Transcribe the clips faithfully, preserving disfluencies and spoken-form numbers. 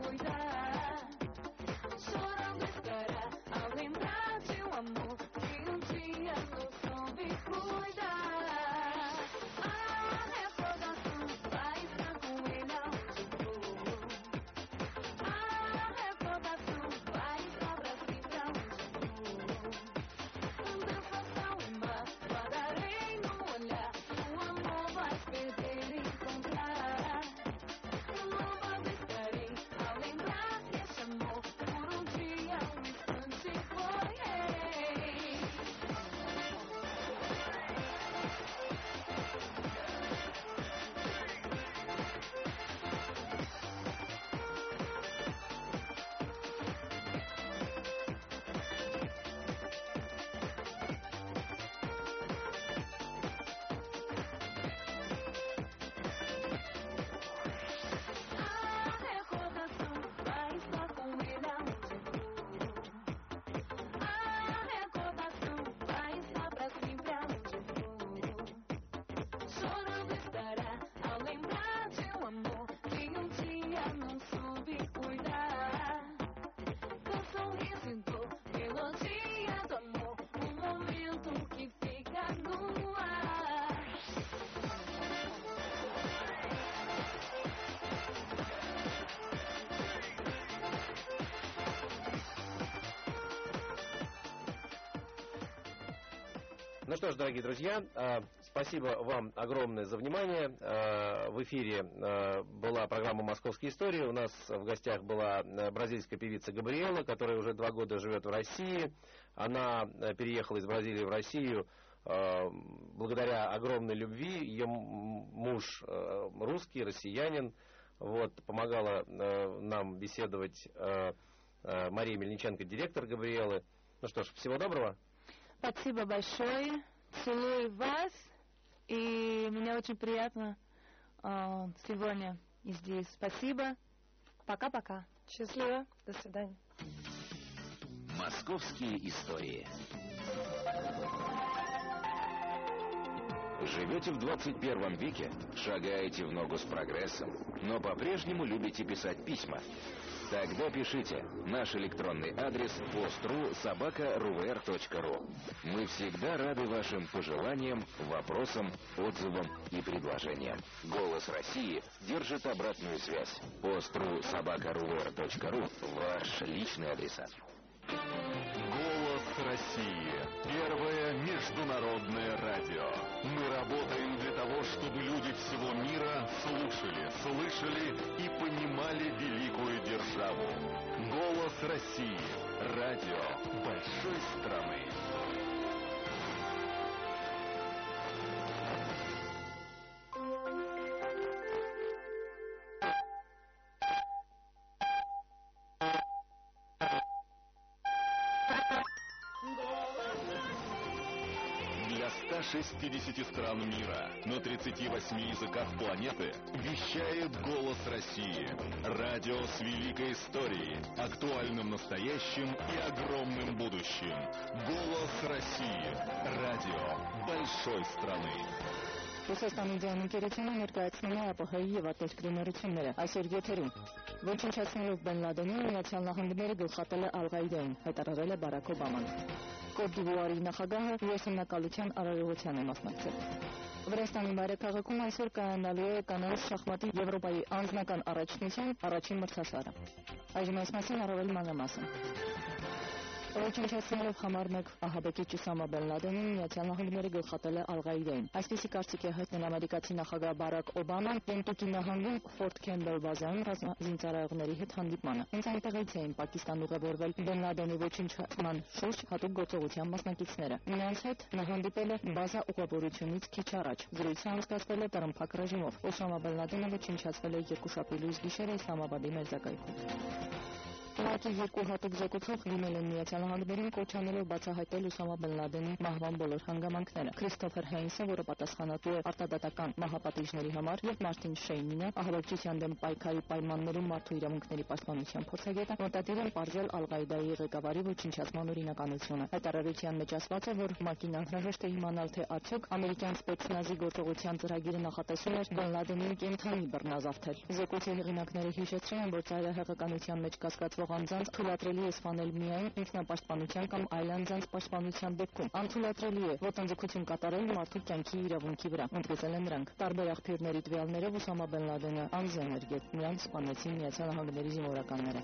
cuidar. Chorando estará ao lembrar de um amor que um dia não soube cuidar. A recordação vai estar com ele aonde for. A recordação vai estar pra sempre aonde for. Um Deus faça o mar, guardarei no olhar. O amor vai perder e encontrar. Louvado estarei ao lembrar que este amor por um dia, um instante foi rei. A recordação vai estar com ele aonde for. A recordação vai estar pra sempre aonde for. Chorando estará ao lembrar de um amor que um dia não soube cuidar. Teu sorriso e dor, melodia do amor, um momento que fica no ar. Ну что ж, дорогие друзья, э, спасибо вам огромное за внимание. Э, в эфире э, была программа «Московские истории». У нас в гостях была э, бразильская певица Габриэла, которая уже два года живет в России. Она э, переехала из Бразилии в Россию э, благодаря огромной любви. Ее м- муж э, русский, россиянин. Вот, помогала э, нам беседовать э, э, Мария Мельниченко, директор Габриэлы. Ну что ж, всего доброго. Спасибо большое. Целую вас. И мне очень приятно э, сегодня здесь. Спасибо. Пока-пока. Счастливо. До свидания. Московские истории. Живете в двадцать первом веке, шагаете в ногу с прогрессом, но по-прежнему любите писать письма? Тогда пишите. Наш электронный адрес пост.ру собака рувр точка ру. Мы всегда рады вашим пожеланиям, вопросам, отзывам и предложениям. «Голос России» держит обратную связь. пост.ру собака рувр точка ру – ваш личный адресат. Голос России. Первое международное радио. Мы работаем для того, чтобы люди всего мира слушали, слышали и понимали великую державу. Голос России. Радио большой страны. Для ста шестидесяти стран мира на тридцати восьми языках планеты вещает «Голос России». Радио с великой историей, актуальным настоящим и огромным будущим. «Голос России». Радио большой страны. Ռուսաստանի ձայնընկերությունը ներկայացնում է ԱՊՀ-ի և արտերկրի նորությունները այսօր եթերում։ Ոչնչացնելով Բեն Լադենին, Միացյալ Նահանգները գլխատել է Ալ-Ղաիդային, հայտարարել է Բարաք Օբաման։ Կոտ դ'Իվուարի նախագահը ուսումնակալության արարողության է մասնակցել։ Վրաստանի մայրաքաղաքում այսօր կայանալու է կանանց շախմատի Եվրոպայի անձնական առաջնության առաջին մրցաշարը։ Այժմ այս մասին առավել մանրամասն։ Ոչնչացնելով համար մեկ ահաբեկիչ Ուսամա Բեն Լադենին, Միացյալ Նահանգները գլխատել է Ալ-Ղաիդային։ Այսպիսի կարծիք է հայտնել ամերիկացի նախագահ Բարաք Օբաման Կենտուկի նահանգում Ֆորթ Քեմբել բազայում ռազմազինծառայողների հետ հանդիպմանը։ Հենց այնտեղից էին Պակիստան ուղևորվել Բեն Լադենի ոչնչացման շուրջ հատուկ գործողության մասնակիցները։ Նրանց հետ նա հանդիպել է բազա ուղևորությունից քիչ առաջ։ Զրույցը անցկացվել է տրամփակ ռեժիմով։ Ուսամա Բեն Լադենը ոչնչացվել է երկուշաբթի լույս գիշերը Իսլամաբադի մերձակայքում։ Ուղղակի երկու հատուկ զեկուցող լինել են Միացյալ Նահանգներին կոչանելով բացահայտել Ուսամա բեն Լադենի մահվան բոլոր հանգամանքները։ Քրիստոֆեր Հեյնսը, որը պատասխանատու է արտադատական մահապատիժների համար, եւ Մարտին Շեյնինը, ահաբեկչության դեմ պայքարի պայմաններում մարդու իրավունքների պաշտպանության փորձագետը, մտադիր են պարզել Ալ-Ղաիդայի ղեկավարի ոչնչացման օրինականությունը։ Հայտարարության մեջ ասված է, որ ՄԱԿ-ին անհրաժեշտ է իմանալ, թե արդյոք ամերիկյան սպեցնազի գործողության ծրագիրը նախատեսում էր բեն Լադենին կենդանի բռնազավթել։ Զեկույցի հեղինակները հիշեցրել են, որ ծայրահեղականության մեջ կասկածվող անձանց թույլատրելի է սպանել միայն ինքնապաշտպանության կամ այլ անձանց պաշտպանության դեպքում։ Անթույլատրելի է ոտնձգություն կատարել մարդու կյանքի իրավունքի վրա, ընդգծել են նրանք։ Տարբեր աղբյուրների տվյալներով Ուսամա բեն Լադենը անզեն էր, երբ նրան սպանեցին Միացյալ Նահանգների զինվորականները։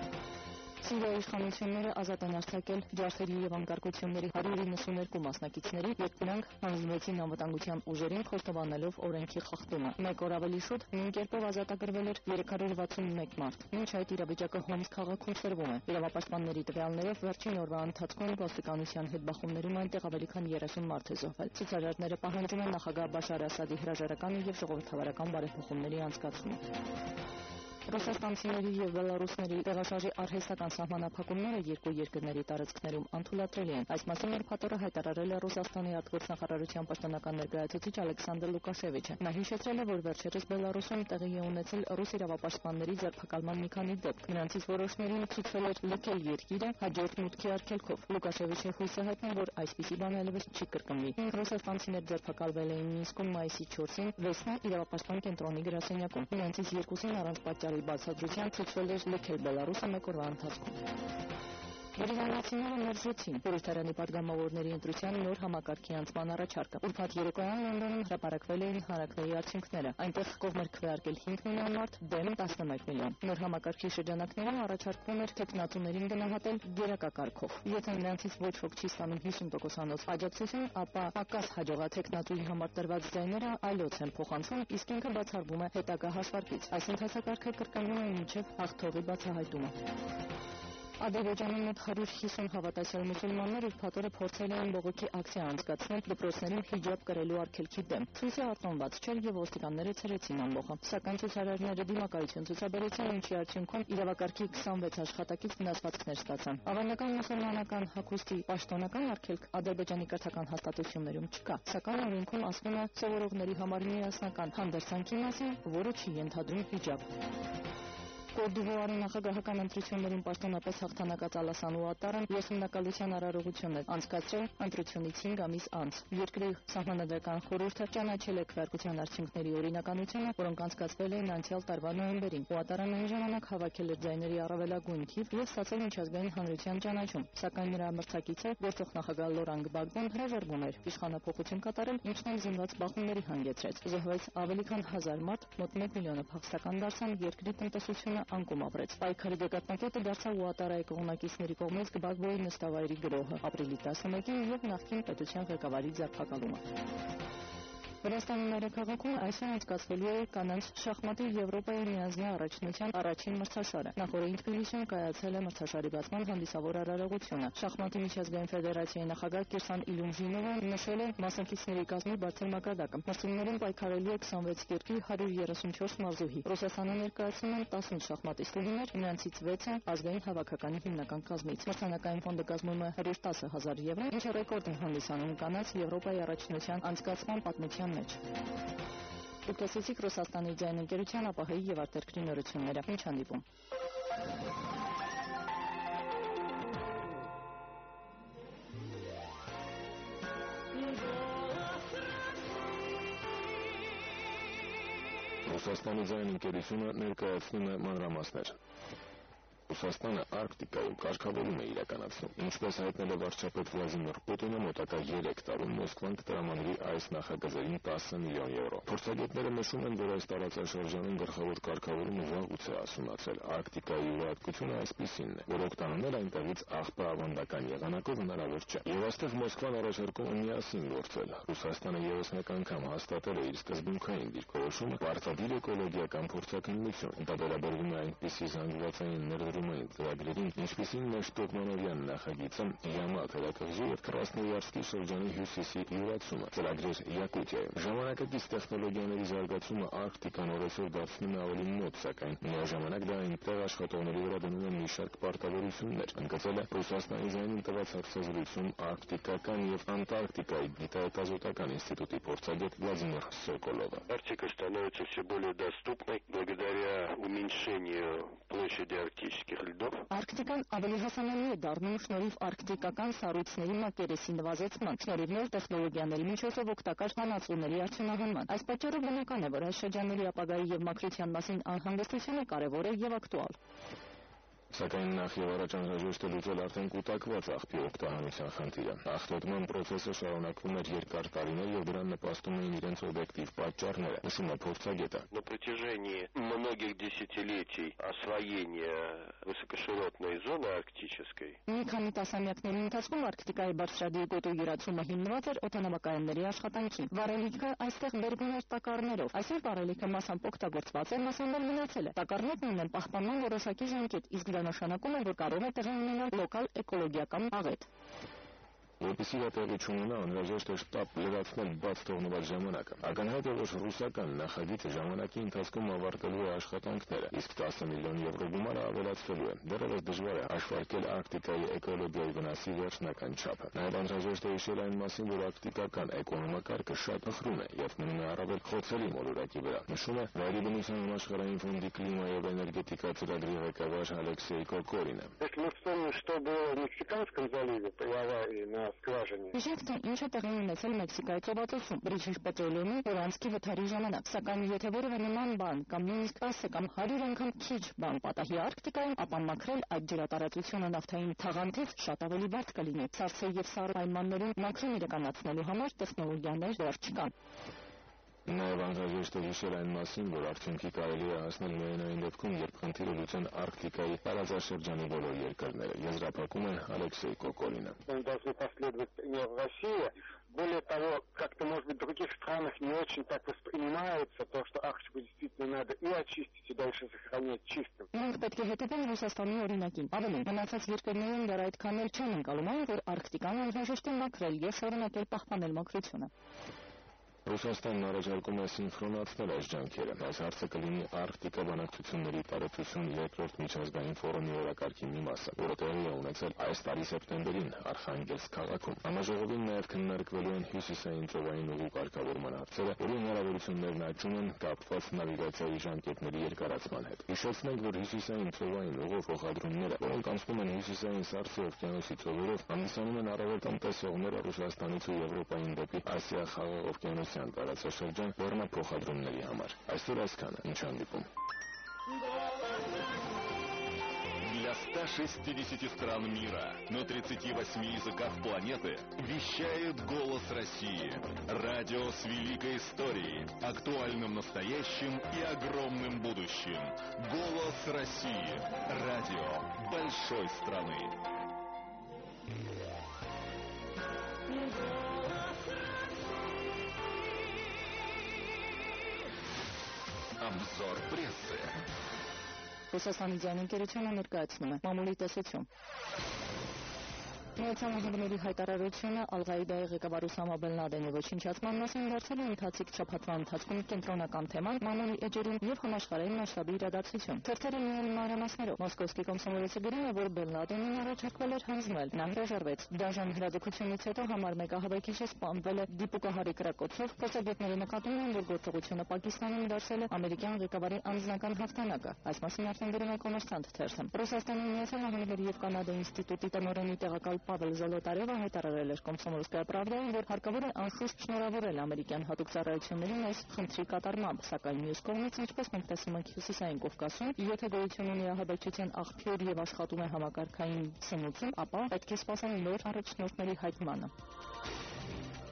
Սիրիայի իշխանությունները ազատ են արձակել ջարդերի եւ անկարգությունների հարյուր իննսուներկու մասնակիցների, երբ նրանք հանձնվեցին անվտանգության ուժերին, խոստովանելով օրենքի խախտումը։ Մեկ օր ավելի շուտ նույն կերպով ազատագրվել էր երեք հարյուր վաթսունմեկ մարդ։ Մինչ այդ իրավիճակը Հոմս քաղաքում սրվում է։ Իրավապաշտպանների տվյալներով վերջին օրվա ընթացքում ոստիկանության հետ բախումներում այնտեղ ավելի քան երեսուն մարդ է զոհվել։ Ցուցարարները պահանջում են նախագահ Բաշար Ասադի հրաժարականը եւ ժողովրդավարական բարեփոխումների անցկացումը։ Ռուսաստանցիների եւ բելարուսների տեղաշարժի արհեստական սահմանափակումները երկու երկրների տարածքներում անթույլատրելի են։ Այս մասին ուրբաթօրը հայտարարել է Ռուսաստանի արտգործնախարարության պաշտոնական ներկայացուցիչ Ալեքսանդր Լուկաշևիչը։ Նա հիշեցրել է, որ վերջերս Բելարուսում տեղի է ունեցել ռուս իրավապաշտպանների ձերբակալման մի քանի դեպք։ Նրանցից որոշներին ցուցվել էր լքել երկիրը հաջորդ մուտքի արգելքով։ Լուկաշևիչը հույս է հայտնել, որ այսպիսի բան այլևս չի կրկնվի։ Ռուսաստանցիներ ձերբակալվել էին Մինսկում մայիսի չորսին Վեսնա իրավապաշտպան կենտրոնի գրասենյակում։ Նրանցից երկուսին առանց պատճառի բացատրության ցուցվել էր լքել Բելարուսը մեկ օրվա ընթացքում։ Բրիտանացիները մերժեցին խորհրդարանի պատգամավորների ընտրության նոր համակարգի անցման առաջարկը։ Ուրբաթ երեկոյան Լոնդոնում հրապարակվել էին հանրաքվեի արդյունքները։ Այնտեղ կողմեր քվեարկել հինգ միլիոն մարդ, դեմ տասնմեկ միլիոն։ Նոր համակարգի շրջանակներում առաջարկվում էր թեկնածուներին գնահատել գերակա կարգով։ Եթե նրանցից ոչ ոք չի ստանում հիսուն տոկոսանոց աջակցություն, ապա պակաս հաջողաթեկնածուի համար տրված ձայները այլոց են փոխանցվում, իսկ ինքը բացառվում է հետագա հաշվարկից։ Այս ընթացակարգը կրկնվում է մինչև հաղթողի բացահայտումը։ Ադրբեջանում մոտ հարյուր հիսուն հավատացյալ մուսուլմաններ ուրբաթօրը փորձել էին բողոքի ակցիա անցկացնել դպրոցներին հիջաբ կրելու արգելքի դեմ։ Ցույցը արտոնված չէր եւ ոստիկանները ցրեցին ամբողջը։ Սակայն ցուցարարները դիմակայություն ցուցաբերեցին, ինչի արդյունքում իրավակարգի քսանվեց աշխատակից վնասվածքներ ստացան։ Ավանդական մուսուլմանական հագուստի պաշտոնական արգելք Ադրբեջանի կրթական հաստատություններում չկա, սակայն օրենքում ասվում է սովորողների համար միասնական հանդերձանքի մասին, որը չի ենթադրում հիջաբ։ Կոտ դ'Իվուարի նախագահական ընտրություններին պաշտոնապես հաղթանակած Ալասան Ուատարան եսիմնակալության արարողություն է անցկացրել ընտրությունից հինգ ամիս անց։ Երկրի սահմանադրական խորհուրդը ճանաչել է քվեարկության արդյունքների օրինականությունը, որոնք անցկացվել էին անցյալ տարվա նոյեմբերին։ Ուատարան այն ժամանակ հավաքել էր ձայների առավելագույն թիվ եւ ստացել միջազգային հանրության ճանաչում, սակայն նրա մրցակիցը գործող նախագահ Լորան Գբագբոն հրաժարվում էր իշխանափոխություն կատարել, ինչն էլ զինված բախումների հանգեցրեց։ Զոհվեց ավելի քան հազար մարդ, մոտ մեկ միլիոնը փախստական դարձան, երկրի տնտեսությունը անկում ապրեց։ Պայքարի գագաթնակետը դարձավ Ուատարայի կողմնակիցների կողմից Գբագբոյի նստավայրի գրոհը, ապրիլի տասնմեկին եւ նախկին պետության ղեկավարի ձերբակալումը։ Վրաստանի մայրաքաղաքում այսօր անցկացվելու է կանանց շախմատի Եվրոպայի միանձնյա առաջնության առաջին մրցաշարը։ Նախորդին Թբիլիսիում կայացել է մրցաշարի բացման հանդիսավոր արարողությունը։ Շախմատի միջազգային ֆեդերացիայի նախագահ Կիրսան Իլյումժինովը նշել է մասնակիցների կազմի բարձր մակարդակը։ Մրցումներին պայքարելու է քսանվեց երկրի հարյուր երեսունչորս մարզուհի։ Ռուսաստանը ներկայացնում են տասնութ շախմատիստուհիներ, նրանցից վեցը ազգային հավաքականի հիմնական կազմից։ Մրցանակային ֆոնդը կազմում է հարյուր տասը հազար եվրո, ինչը ռեկորդ է հանդիսանում կանանց Եվրոպայի առաջնության անցկացման պատմության մեջ։ Դուք լսեցիք Ռուսաստանի ձայն ընկերության ապահայի եւ արտերկրի նորությունները։ Ինչ հանդիպում։ Ռուսաստանի ձայն ընկերությունը ներկայացնում է մանրամասներ։ Ռուսաստանը Արկտիկայում կարգավորում է իրականացնում։ Ինչպես հայտնել է վարչապետ Վլադիմիր Պուտինը, մոտակա երեք տարում Մոսկվան կտրամանվի այս նախագծերին տասը միլիոն եվրո։ Փորձագետները նշում են, որ այս տարածաշրջանում գլխավոր կարգավորումը վաղուց է հասունացել։ Արկտիկայի ուրախությունը այսպիսինն է, որ օգտանոներ այնտեղից աղբը ավանդական եղանակով հնարավոր չէ։ Եվ այստեղ Մոսկվան առաջարկում է միասին գործել։ Ռուսաստանը ևս մեկ անգամ հաստատել է իր սկզբունքային դիրքորոշումը պարտադիր էկոլոգիական փորձաքննություն։ Դա վերաբերվում է այնպիսի զանգվածային ներդրումների համագումային ծրագրերին, ինչպիսին Նեշտ Տոկմանովյան նախագիծը, Յամա թերակղզու և Կրասնոյարսկի շրջանի հյուսիսի յուրացումը, ծրագրեր Յակուտիայում։ Ժամանակակից տեխնոլոգիաների զարգացումը Արկտիկան օրեցօր դարձնում է ավելի մոտ, սակայն միաժամանակ դա այնտեղ աշխատողների վրա դնում է մի շարք պարտավորություններ, ընդգծել է Ռուսաստանի ձայնին տված հարցազրույցում Արկտիկական և Անտարկտիկայի գիտահետազոտական ինստիտուտի փորձագետ Վլադիմիր Սոկոլովը։ Арктика становится все более доступной благодаря уменьшению площади арктических льдов. Արկտիկան ավելի հասանելի է դառնում շնորհիվ արկտիկական սառույցների մակերեսի նվազեցման, շնորհիվ նոր տեխնոլոգիաների միջոցով օգտակար հանածուների արդյունահանման։ Այս պատճառով բնական է, որ այս շրջանների ապագայի և մաքրության մասին անհանգստությունը կարևոր է և ակտուալ։ Սակայն նախ եւ առաջ անհրաժեշտ է լուծել արդեն կուտակված աղբի օգտահանության խնդիրը։ Աղտոտման process-ը շարունակվում էր երկար տարիներ եւ դրան նպաստում էին իրենց օբյեկտիվ պատճառները, նշում է փորձագետը։ На протяжении многих десятилетий освоения высокоширотной зоны арктической Մի քանի տասնամյակների ընթացքում Արկտիկայի բարձրադիր գոտու յուրացումը հիմնված էր օդանավակայանների աշխատանքին։ Վառելիքը այստեղ բերվում էր տակառներով։ Այսօր վառելիքը մասամբ օգտագործված է, մասամբ էլ մնացել է։ Տակառներն ունեն պահպանման որոշակի ժամկետ, իսկ դա նշանակում է, որ կարող է տեղի ունենալ լոկալ էկոլոգիական աղետ։ Որպեսզի դա տեղի չունենա, անհրաժեշտ է շտապ լրացնել բաց թողնված ժամանակը։ Ակնհայտ է, որ ռուսական նախագիծը ժամանակի ընթացքում ավարտելու է աշխատանքները, իսկ տասը միլիոն եվրո գումարը ավելացվելու է։ Դեռևս դժվար է հաշվարկել Արկտիկայի էկոլոգիայի վնասի վերջնական չափը։ Նաև անհրաժեշտ է հիշել այն մասին, որ արկտիկական էկոնոմակարգը շատ ըխրում է եւ մնում է առավել խոցելի մոլորակի վրա, նշում է Վայրի բնության համաշխարհային ֆոնդի կլիմա եւ էներգետիկա ծրագրի ղեկավար Ալեքսեյ Կոկորինը։ Если мы вспомним, что было в Мексиканском заливе при аварии на скважине. Հիշենք, թե ինչ է տեղի ունեցել Մեքսիկայի ծովածոցում British Petroleum-ի Որանսկի վթարի ժամանակ, սակայն եթե որևէ նման բան կամ նույնիսկ տասը կամ հարյուր անգամ քիչ բան պատահի Արկտիկայում, ապա մաքրել այդ ջրատարածությունը նավթային թաղանթից շատ ավելի բարդ կլինի։ Ցարցեր եւ սառը պայմաններում մաքրում իրականացնելու համար տեխնոլոգիաներ դեռ չկան։ Նաև անհրաժեշտ է հիշել այն մասին, որ արդյունքի կարելի է հասնել միայն այն դեպքում, երբ խնդիրը լուծեն Արկտիկայի տարածաշրջանի բոլոր երկրները, եզրափակում է Ալեքսեյ Կոկորինը։ Мы должны последовать примеру России. Более того, как-то, может быть, в других странах не очень так воспринимается то, что Арктику действительно надо и очистить, и дальше сохранять чистым. Մենք պետք է հետևենք Ռուսաստանի օրինակին։ Ավելին, մնացած երկրներում դեռ այդքան էլ չեն ընկալում այն, որ Արկտիկան անհրաժեշտ է մաքրել եւ շարունակել պահպանել մաքրությունը։ Ռուսաստանն առաջարկում է սինխրոնացնել այս ջանքերը։ Այս հարցը կլինի Արկտիկա բանակցությունների տարածություն երկրորդ միջազգային ֆորումի օրակարգի մի մասը, որը տեղի է ունեցել այս տարի սեպտեմբերին Արխանգելսկ քաղաքում։ Համաժողովին նաև քննարկվելու են հյուսիսային ծովային ուղու կարգավորման հարցերը, որի հնարավորություններն աճում են կապված նավիգացիայի ժամկետների երկարացման հետ։ Հիշեցնենք, որ հյուսիսային ծովային ուղու փոխադրումները, որոնք անցնում են հյուսիսային Սառցե օվկիանոսի ծովերով, հանդիսանում են առավել տնտեսողները Ռուսաստանից ու Եվրոպային дեպի Ասիա խաղաղ օվկիանոսյան տարածաշրջան բեռնափոխադրումների համար։ Այսօր այսքանը, ինչ հանդիպում։ Для ста шестидесяти стран мира на тридцати восьми языках планеты вещает голос России. Радио с великой историей, актуальным настоящим и огромным будущим. Голос России. Радио большой страны. Обзор прессы. Ռուսաստանի ձայնընկերությունը ներկայացնում է մամուլի տեսություն։ Միացյալ Նահանգների հայտարարությունը Ալ-Ղաիդայի ղեկավար Ուսամա Բեն Լադենի ոչնչացման մասին դարձել է ընթացիկ շաբաթվա ընթացքում կենտրոնական թեման մամուլի էջերում եւ համաշխարհային մասշտաբի իրադարձություն։ Թերթերը միայն մանրամասներով Մոսկովսկի կոմսոմոլեցը գրում է, որ Բեն Լադենին առաջարկվել էր հանձնվել, նա հրաժարվեց։ Դաժան հրադադությունից հետո համար մեկ ահաբեկիչը սպանվել է դիպուկահարի կրակոցով։ Փորձագետները նկատում են, որ գործողությունը Պակիստանում դարձել է ամերիկյան ղեկավարի անձնական հաղթանակը։ Այս մասին արդեն գրում է Կոմերսանտ թերթը։ Ռուսաստանի Միացյալ Նահանգների եւ Կանադայի ինստիտուտի տնօրենի տեղակալ Պավել Զոլոտարևը հայտարարել էր Կոմսոմոլսկայա Պրավդայում, որ հարկավոր է անխուստ շնորհավորել ամերիկյան հատուկ ծառայություններին այս խնդրի կատարմամբ, սակայն մյուս կողմից, ինչպես մենք տեսնում ենք Հյուսիսային Կովկասում, եթե գոյություն ունի ահաբեկչության աղբյուր եւ աշխատում է համակարգային սնուցում, ապա պետք է սպասել նոր առաջնորդների հայտնմանը։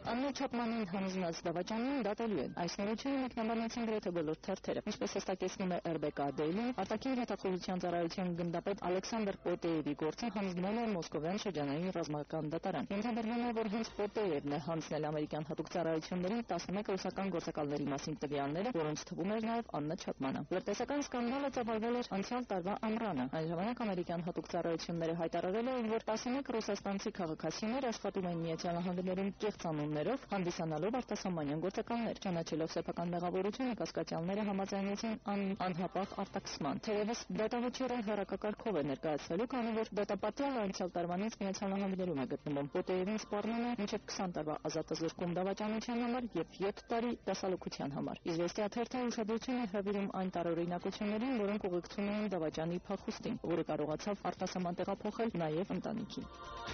Աննա Չապմանին հանձնած դավաճանին դատելու են։ Այս նորությունը մեկնաբանեցին գրեթե բոլոր թերթերը։ Ինչպես հստակեցնում է эр бэ կա Daily, արտաքին հետախուզության ծառայության գնդապետ Ալեքսանդր Պոտեևի գործը հանձնվել է Մոսկովյան շրջանային ռազմական դատարան։ Ենթադրվում է, որ հենց Պոտեևն է հանձնել ամերիկյան հատուկ ծառայություններին տասնմեկ ռուսական գործակալների մասին տվյալները, որոնց թվում էր նաև Աննա Չապմանը։ Լրտեսական սկանդալը ծավալվել էր անցյալ տարվա ամռանը։ Այն ժամանակ ամերիկյան հատուկ ծառայությունները հայտարարել էին, որ տասնմեկ ռուսաստանցի քաղաքացիներ աշխատում են Միացյալ Նահանգներում կեղծ անուններով, հանդիսանալով արտասահմանյան գործակալներ։ Ճանաչելով սեփական մեղավորությունը, կասկածյալները համաձայնեցին անհապաղ արտաքսման։ Թերևս դատավճիռը հեռակակարգով է ներկայացվելու, քանի որ դատապատյալը անցյալ տարվանից Միացյալ Նահանգներում է գտնվում։ Պոտեևին սպառնում է մինչև քսան տարվա ազատազրկում դավաճանության համար և յոթ տարի դասալուկության համար։ Իզվեստիա թերթը ուշադրություն է հրավիրում այն տարօրինակություններին, որոնք ուղեկցում էին դավաճանի փախուստին, որը կարողացավ արտասահման տեղափոխել նաև ընտանիքին։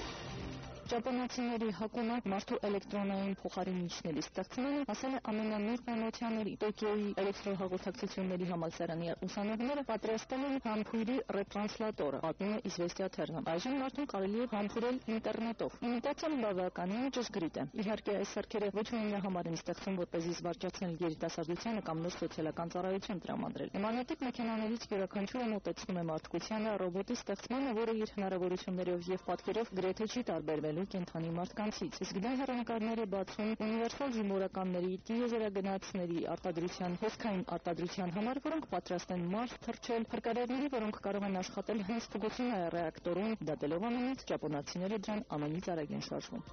Ճապոնացիների հակումը մարդու էլեկտրոնային փոխարինիչների ստեղծմանը ասել է ամենանոր պրոմոցիաների։ Տոկիոյի էլեկտրոհաղորդակցությունների համալսարանի ուսանողները պատրաստել են համբույրի ռետրանսլատորը, պատմում է Իզվեստիա թերթը։ Այժմ մարդուն կարելի է համբուրել ինտերնետով։ Իմիտացիան բավականին ճշգրիտ է։ Իհարկե, այս սարքերը ոչ միայն համար են ստեղծում, որպեսզի զվարճացնել երիտասարդությանը կամ նոր սոցիալական ծառայություն տրամադրել։ Նմանատիպ մեքենաներից յուրաքանչյուրը մոտեցնում է մարդկությանը ռոբոտի ստեղծմանը, որը իր հնարավորություններով և պատկերով գրեթե չի տարբերվելու կենդանի մարդկանցից։ Իսկ դա հեռանկարներ է բացում ունիվերսալ զինվորականների, տիեզերագնացների արտադրության, հոսքային արտադրության համար, որոնք պատրաստ են մարդ թռչել, փրկարարների, որոնք կարող են աշխատել հենց Ֆուկուսիմա ռեակտորում, դատելով ամենից, ճապոնացիները դրան ամենից արագ են շարժվում։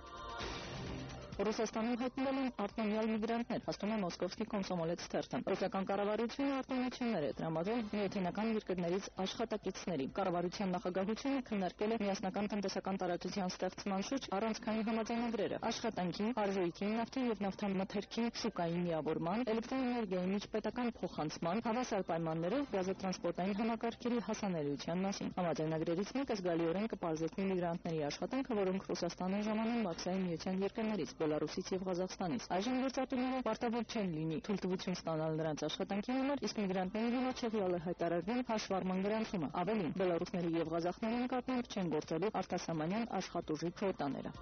Ռուսաստանում հայտնվել են արտոնյալ միգրանտներ, ասում է Մոսկովսկի Կոմսոմոլեց թերթը։ Ռուսական կառավարությունը արտոնություններ է տրամադրել միութենական երկրներից աշխատակիցների։ Կառավարության նախագահությունը քննարկել է միասնական տնտեսական տարածության ստեղծման շուրջ առանցքային համաձայնագրերը, աշխատանքի, արժույթի, նավթի և նավթամթերքի շուկային միավորման, էլեկտրոէներգիայի միջպետական փոխանցման, հավասար պայմաններով գազոտրանսպորտային համակարգերի հասանելիության մասին։ Համաձայնագրերից մեկը զգալիորեն կպարզեցնի միգրանտների աշխատանքը, որոնք Ռուսաստան են ժամանում Մաքսային միության երկրներից, Բելարուսից և Ղազախստանից։ Այժմ գործատուները պարտավոր չեն լինի թույլտվություն ստանալ նրանց աշխատանքի համար, իսկ միգրանտների համար չեղյալ է հայտարարվում հաշվառման գրանցումը։ Ավելին, բելարուսների և ղազախների նկատմամբ չեն գործելու արտասահմանյան աշխատուժի քվոտաները։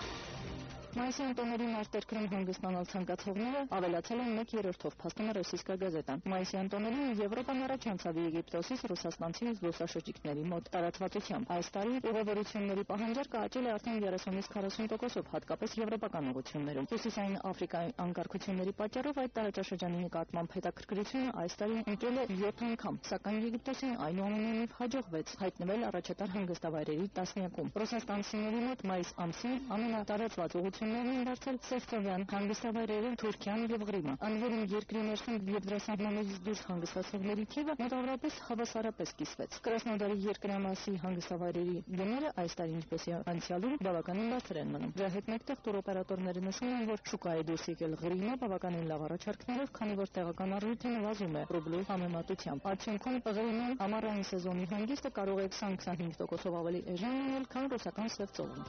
Մայիսյան տոներին արտերկրում հանգստանալ ցանկացողները ավելացել են մեկ երրորդով, փաստում է Ռոսիյսկա գազետան։ Մայիսյան տոներին Եվրոպան առաջ անցավ Եգիպտոսից ռուսաստանցի զբոսաշրջիկների մոտ տարածվածությամբ։ Այս տարի ուղևորությունների պահանջարկը աճել է արդեն երեսունից քառասուն տոկոսով, հատկապես եվրոպական ուղղություններում։ Հյուսիսային Աֆրիկայի անկարգությունների պատճառով այդ տարածաշրջանի նկատմամբ հետաքրքրությունը այս տարի ընկել է յոթ անգամ, սակայն Եգիպտոսին այնուամենայնիվ հաջողվեց հայտնվել առաջատար հանգստավայրերի տասնյակում։ Ռուսաստանցիների մոտ մայիս ամսին ամենատարածված ուղղություններն են դարձել Սևծովյան հանգստավայրերը, Թուրքիան և Ղրիմը։ Ընդ որում երկրի ներսում և դրա սահմաններից դուրս հանգստացողների թիվը մոտավորապես հավասարապես կիսվեց։ Կրասնոդարի երկրամասի հանգստավայրերի գները այս տարի, ինչպես անցյալում, բավականին բարձր են մնում։ Դրա հետ մեկտեղ տուրօպերատորները նշում են, որ շուկա է դուրս եկել Ղրիմը բավականին լավ առաջարկներով, քանի որ տեղական արժույթը նվազում է ռուբլու համեմատությամբ։ Արդյունքում Ղրիմում ամառային սեզոնի հանգիստը կարող է քսան-քսանհինգ տոկոսով ավելի էժան լինել, քան ռուսական Սևծովում։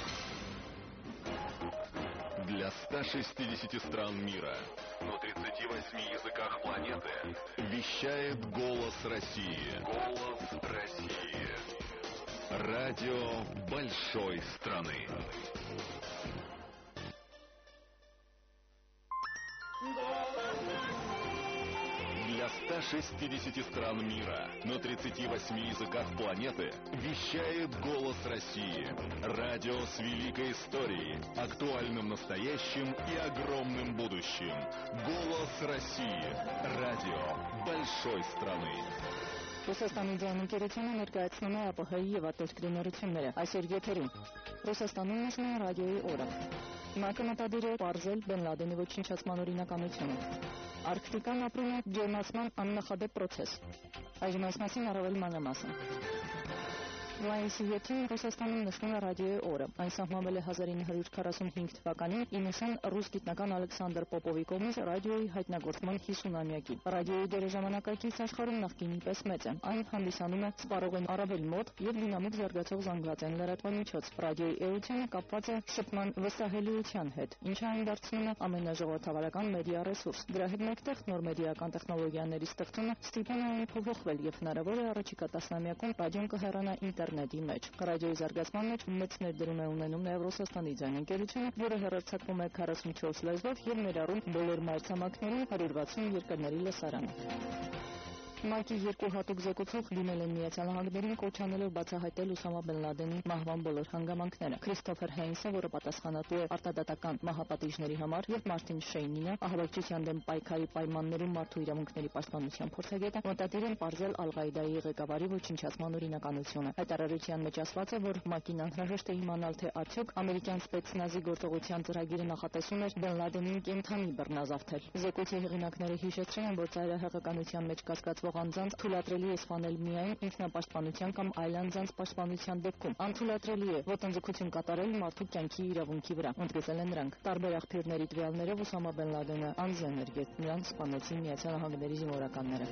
Для ста шестидесяти стран мира на тридцати восьми языках планеты вещает голос России. Голос России. Радио большой страны. Для ста шестидесяти стран мира на тридцати восьми языках планеты вещает голос России. Радио с великой историей, актуальным настоящим и огромным будущим. Голос России. Радио большой страны. Ռուսաստանի ձայնընկերությունը ներկայացնում է ԱՊՀ-ի և արտերկրի նորությունները։ Այսօր եթերում Ռուսաստանում նշվում է ռադիոյի օրը։ ՄԱԿ-ը մտադիր է պարզել Բեն Լադենի ոչնչացման օրինականությունը։ Արկտիկան ապրում է ջերմացման աննախադեպ պրոցես։ Այժմ այս մասին առավել մանրամասն։ Մայիսի յոթին Ռուսաստանում նշվում է ռադիոյի օրը։ Այն սահմանվել է հազար ինը հարյուր քառասունհինգ թվականին ի նշան ռուս գիտնական Ալեքսանդր Պոպովի կողմից ռադիոյի հայտնագործման հիսունամյակի։ Ռադիոյի դերը ժամանակակից աշխարհում նախկինի պես մեծ է։ Այն հանդիսանում է սպառողին առավել մոտ և դինամիկ զարգացող զանգվածային լրատվամիջոց։ Ռադիոյի էությունը կապված է շփման վստահելիության հետ, ինչը այն դարձնում է ամենաժողովրդավարական մեդիա ռեսուրս։ Դրա հետ մեկտեղ նոր մեդիական տեխնոլոգիաների ստեղծումը ստիպում է այն փոփոխվել և հնարավոր է առաջիկա տասնամյակում ռադիոն կհեռանա ինտերնետ ինտերնետի մեջ։ Ռադիոյի զարգացման մեջ մեծ ներդրում է ունենում նաև Ռուսաստանի ձայնընկերությունը, որը հեռարձակվում է քառասունչորս լեզվով և ներառում բոլոր մայրցամաքներում հարյուր վաթսուն երկրների լսարանը։ ՄԱԿ-ի երկու հատուկ զեկուցող լինել են Միացյալ Նահանգներին կոչ անելով բացահայտել Ուսամա բեն Լադենի մահվան բոլոր հանգամանքները։ Քրիստոֆեր Հեյնսը, որը պատասխանատու է արտադատական մահապատիժների համար, և Մարտին Շեյնինը, ահաբեկչության դեմ պայքարի պայմաններում մարդու իրավունքների պաշտպանության փորձագետը, մտադիր են պարզել Ալ-Ղաիդայի ղեկավարի ոչնչացման օրինականությունը։ Հայտարարության մեջ ասված է, որ ՄԱԿ-ին անհրաժեշտ է իմանալ, թե արդյոք ամերիկյան սպեցնազի գործողության ծրագիրը նախատեսում էր բեն Լադենին կենդանի բռնազավթել։ Զեկույցի հեղինակները հիշեցրել են, որ ծայրահեղականության մեջ կասկածվող անձանց թույլատրելի է սպանել միայն ինքնապաշտպանության կամ այլ անձանց պաշտպանության դեպքում։ Անթույլատրելի է ոտնձգություն կատարել մարդու կյանքի իրավունքի վրա, ընդգծել են նրանք։ Տարբեր աղբյուրների տվյալներով Ուսամա բեն Լադենը անզեն էր, երբ նրան սպանեցին Միացյալ Նահանգների զինվորականները։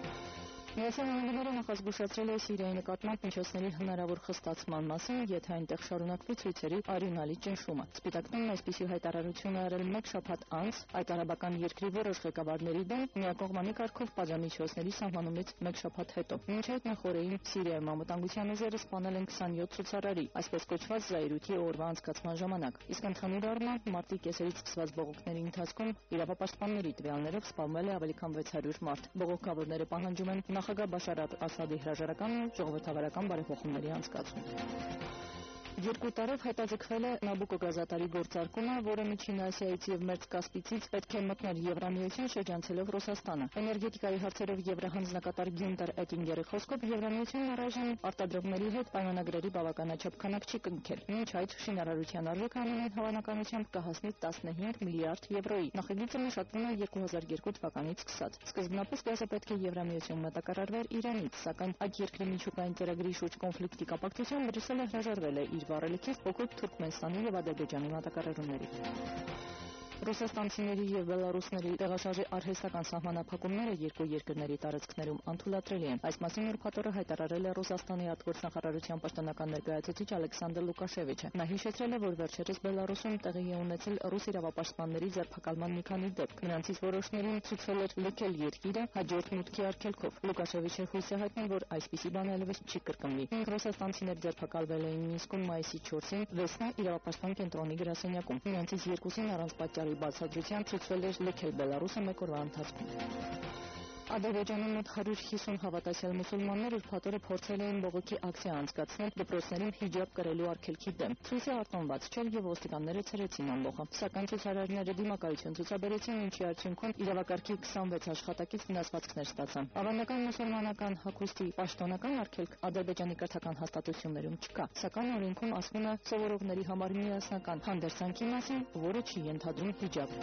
Միացյալ Նահանգները նախազգուշացրել է Սիրիայի նկատմամբ միջոցների հնարավոր խստացման մասին, եթե այնտեղ շարունակվի ցույցերի արյունալի ճնշումը։ Սպիտակնումն այսպիսի հայտարարություն է արել մեկ շաբաթ անց այդ արաբական երկրի որոշ ղեկավարների դեմ միակողմանի կարգով պատժամիջոցների սահմանումից մեկ շաբաթ հետո։ Մինչ այդ նախօրեին Սիրիայում անվտանգության ուժերը սպանել են քսանյոթ ցուցարարի, այսպես կոչված Զայրութի օրվա անցկացման ժամանակ, իսկ ընդհանուր առմամբ մարտի կեսերից սկսված բողոքների ընթացքում իրավապաշտպանների տվյալներով սպանվել է ավելի քան վեց հարյուր մարդ։ Բողոքավորները պահանջում են նախագահ Բաշար Ասադի հրաժարական ու ժողովրդավարական բարեփոխումների անցկացում։ Երկու տարով հետաձգվել է Նաբուկո գազատարի գործարկումը, որը Միջին Ասիայից և Մերձ Կասպիցից պետք է մտներ Եվրամիություն շրջանցելով Ռուսաստանը։ Էներգետիկայի հարցերով եվրահանձնակատար Գյունտեր Էտինգերի խոսքով Եվրամիությունն առայժմ արտադրողների հետ պայմանագրերի բավականաչափ քանակ չի կնքել։ Մինչ այդ շինարարության արժեքը ամենայն հավանականությամբ կհասնի տասնհինգ միլիարդ եվրոյի։ Նախագիծը մշակվում է երկու հազար երկու թվականից սկսած։ Սկզբնապես գազը պետք է Եվրամիություն մատակարարվեր Իրանից, սակայն այդ երկրի միջուկային ծրագրի շուրջ կոնֆլիկտի կապակցությամբ Բրյուսելը հրաժարվել է իր վառելիքից օգուտ Թուրքմենստանի և Ադրբեջանի մատակարարումների։ Ռուսաստանցիների և բելառուսների տեղաշարժի արհեստական սահմանափակումները երկու երկրների տարածքներում անթույլատրելի են։ Այս մասին ուրբաթ օրը հայտարարել է Ռուսաստանի արտգործնախարարության պաշտոնական ներկայացուցիչ Ալեքսանդր Լուկաշևիչը։ Նա հիշեցրել է, որ վերջերս Բելառուսում տեղի է ունեցել ռուս իրավապաշտպանների ձերբակալման մի քանի դեպք։ Նրանցից որոշներին ցուցվել էր լքել երկիրը հաջորդ մուտքի արգելքով։ Լուկաշևիչը հույս է հայտնել, որ այսպիսի բան այլևս չի կրկնվի։ Հինգ ռուսաստանցիներ ձերբակալվել էին Մինսկում մայիսի չորսին Վեսնա իրավապաշտպան կենտրոնի գրասենյակում։ Նրանցից երկուսին առանց պատճառի բացատրության ցուցվել էր լքել Բելառուսը մեկ օրվա ընթացքում։ Ադրբեջանում մոտ հարյուր հիսուն հավատացյալ մուսուլմաններ ուրբաթ օրը փորձել էին բողոքի ակցիա անցկացնել դպրոցներում հիջաբ կրելու արգելքի դեմ։ Ցույցը արտոնված չէր և ոստիկանները ցրեցին ամբողը։ Սակայն ցուցարարները դիմակայություն ցուցաբերեցին, ինչի արդյունքում իրավակարգի քսանվեց աշխատակից վնասվածքներ ստացան։ Ավանդական մուսուլմանական հագուստի պաշտոնական արգելք Ադրբեջանի կրթական հաստատություններում չկա, սակայն օրենքում ասվում է սովորողների համար միասնական հանդերձանքի մասին, որը չի ենթադրում հիջաբ։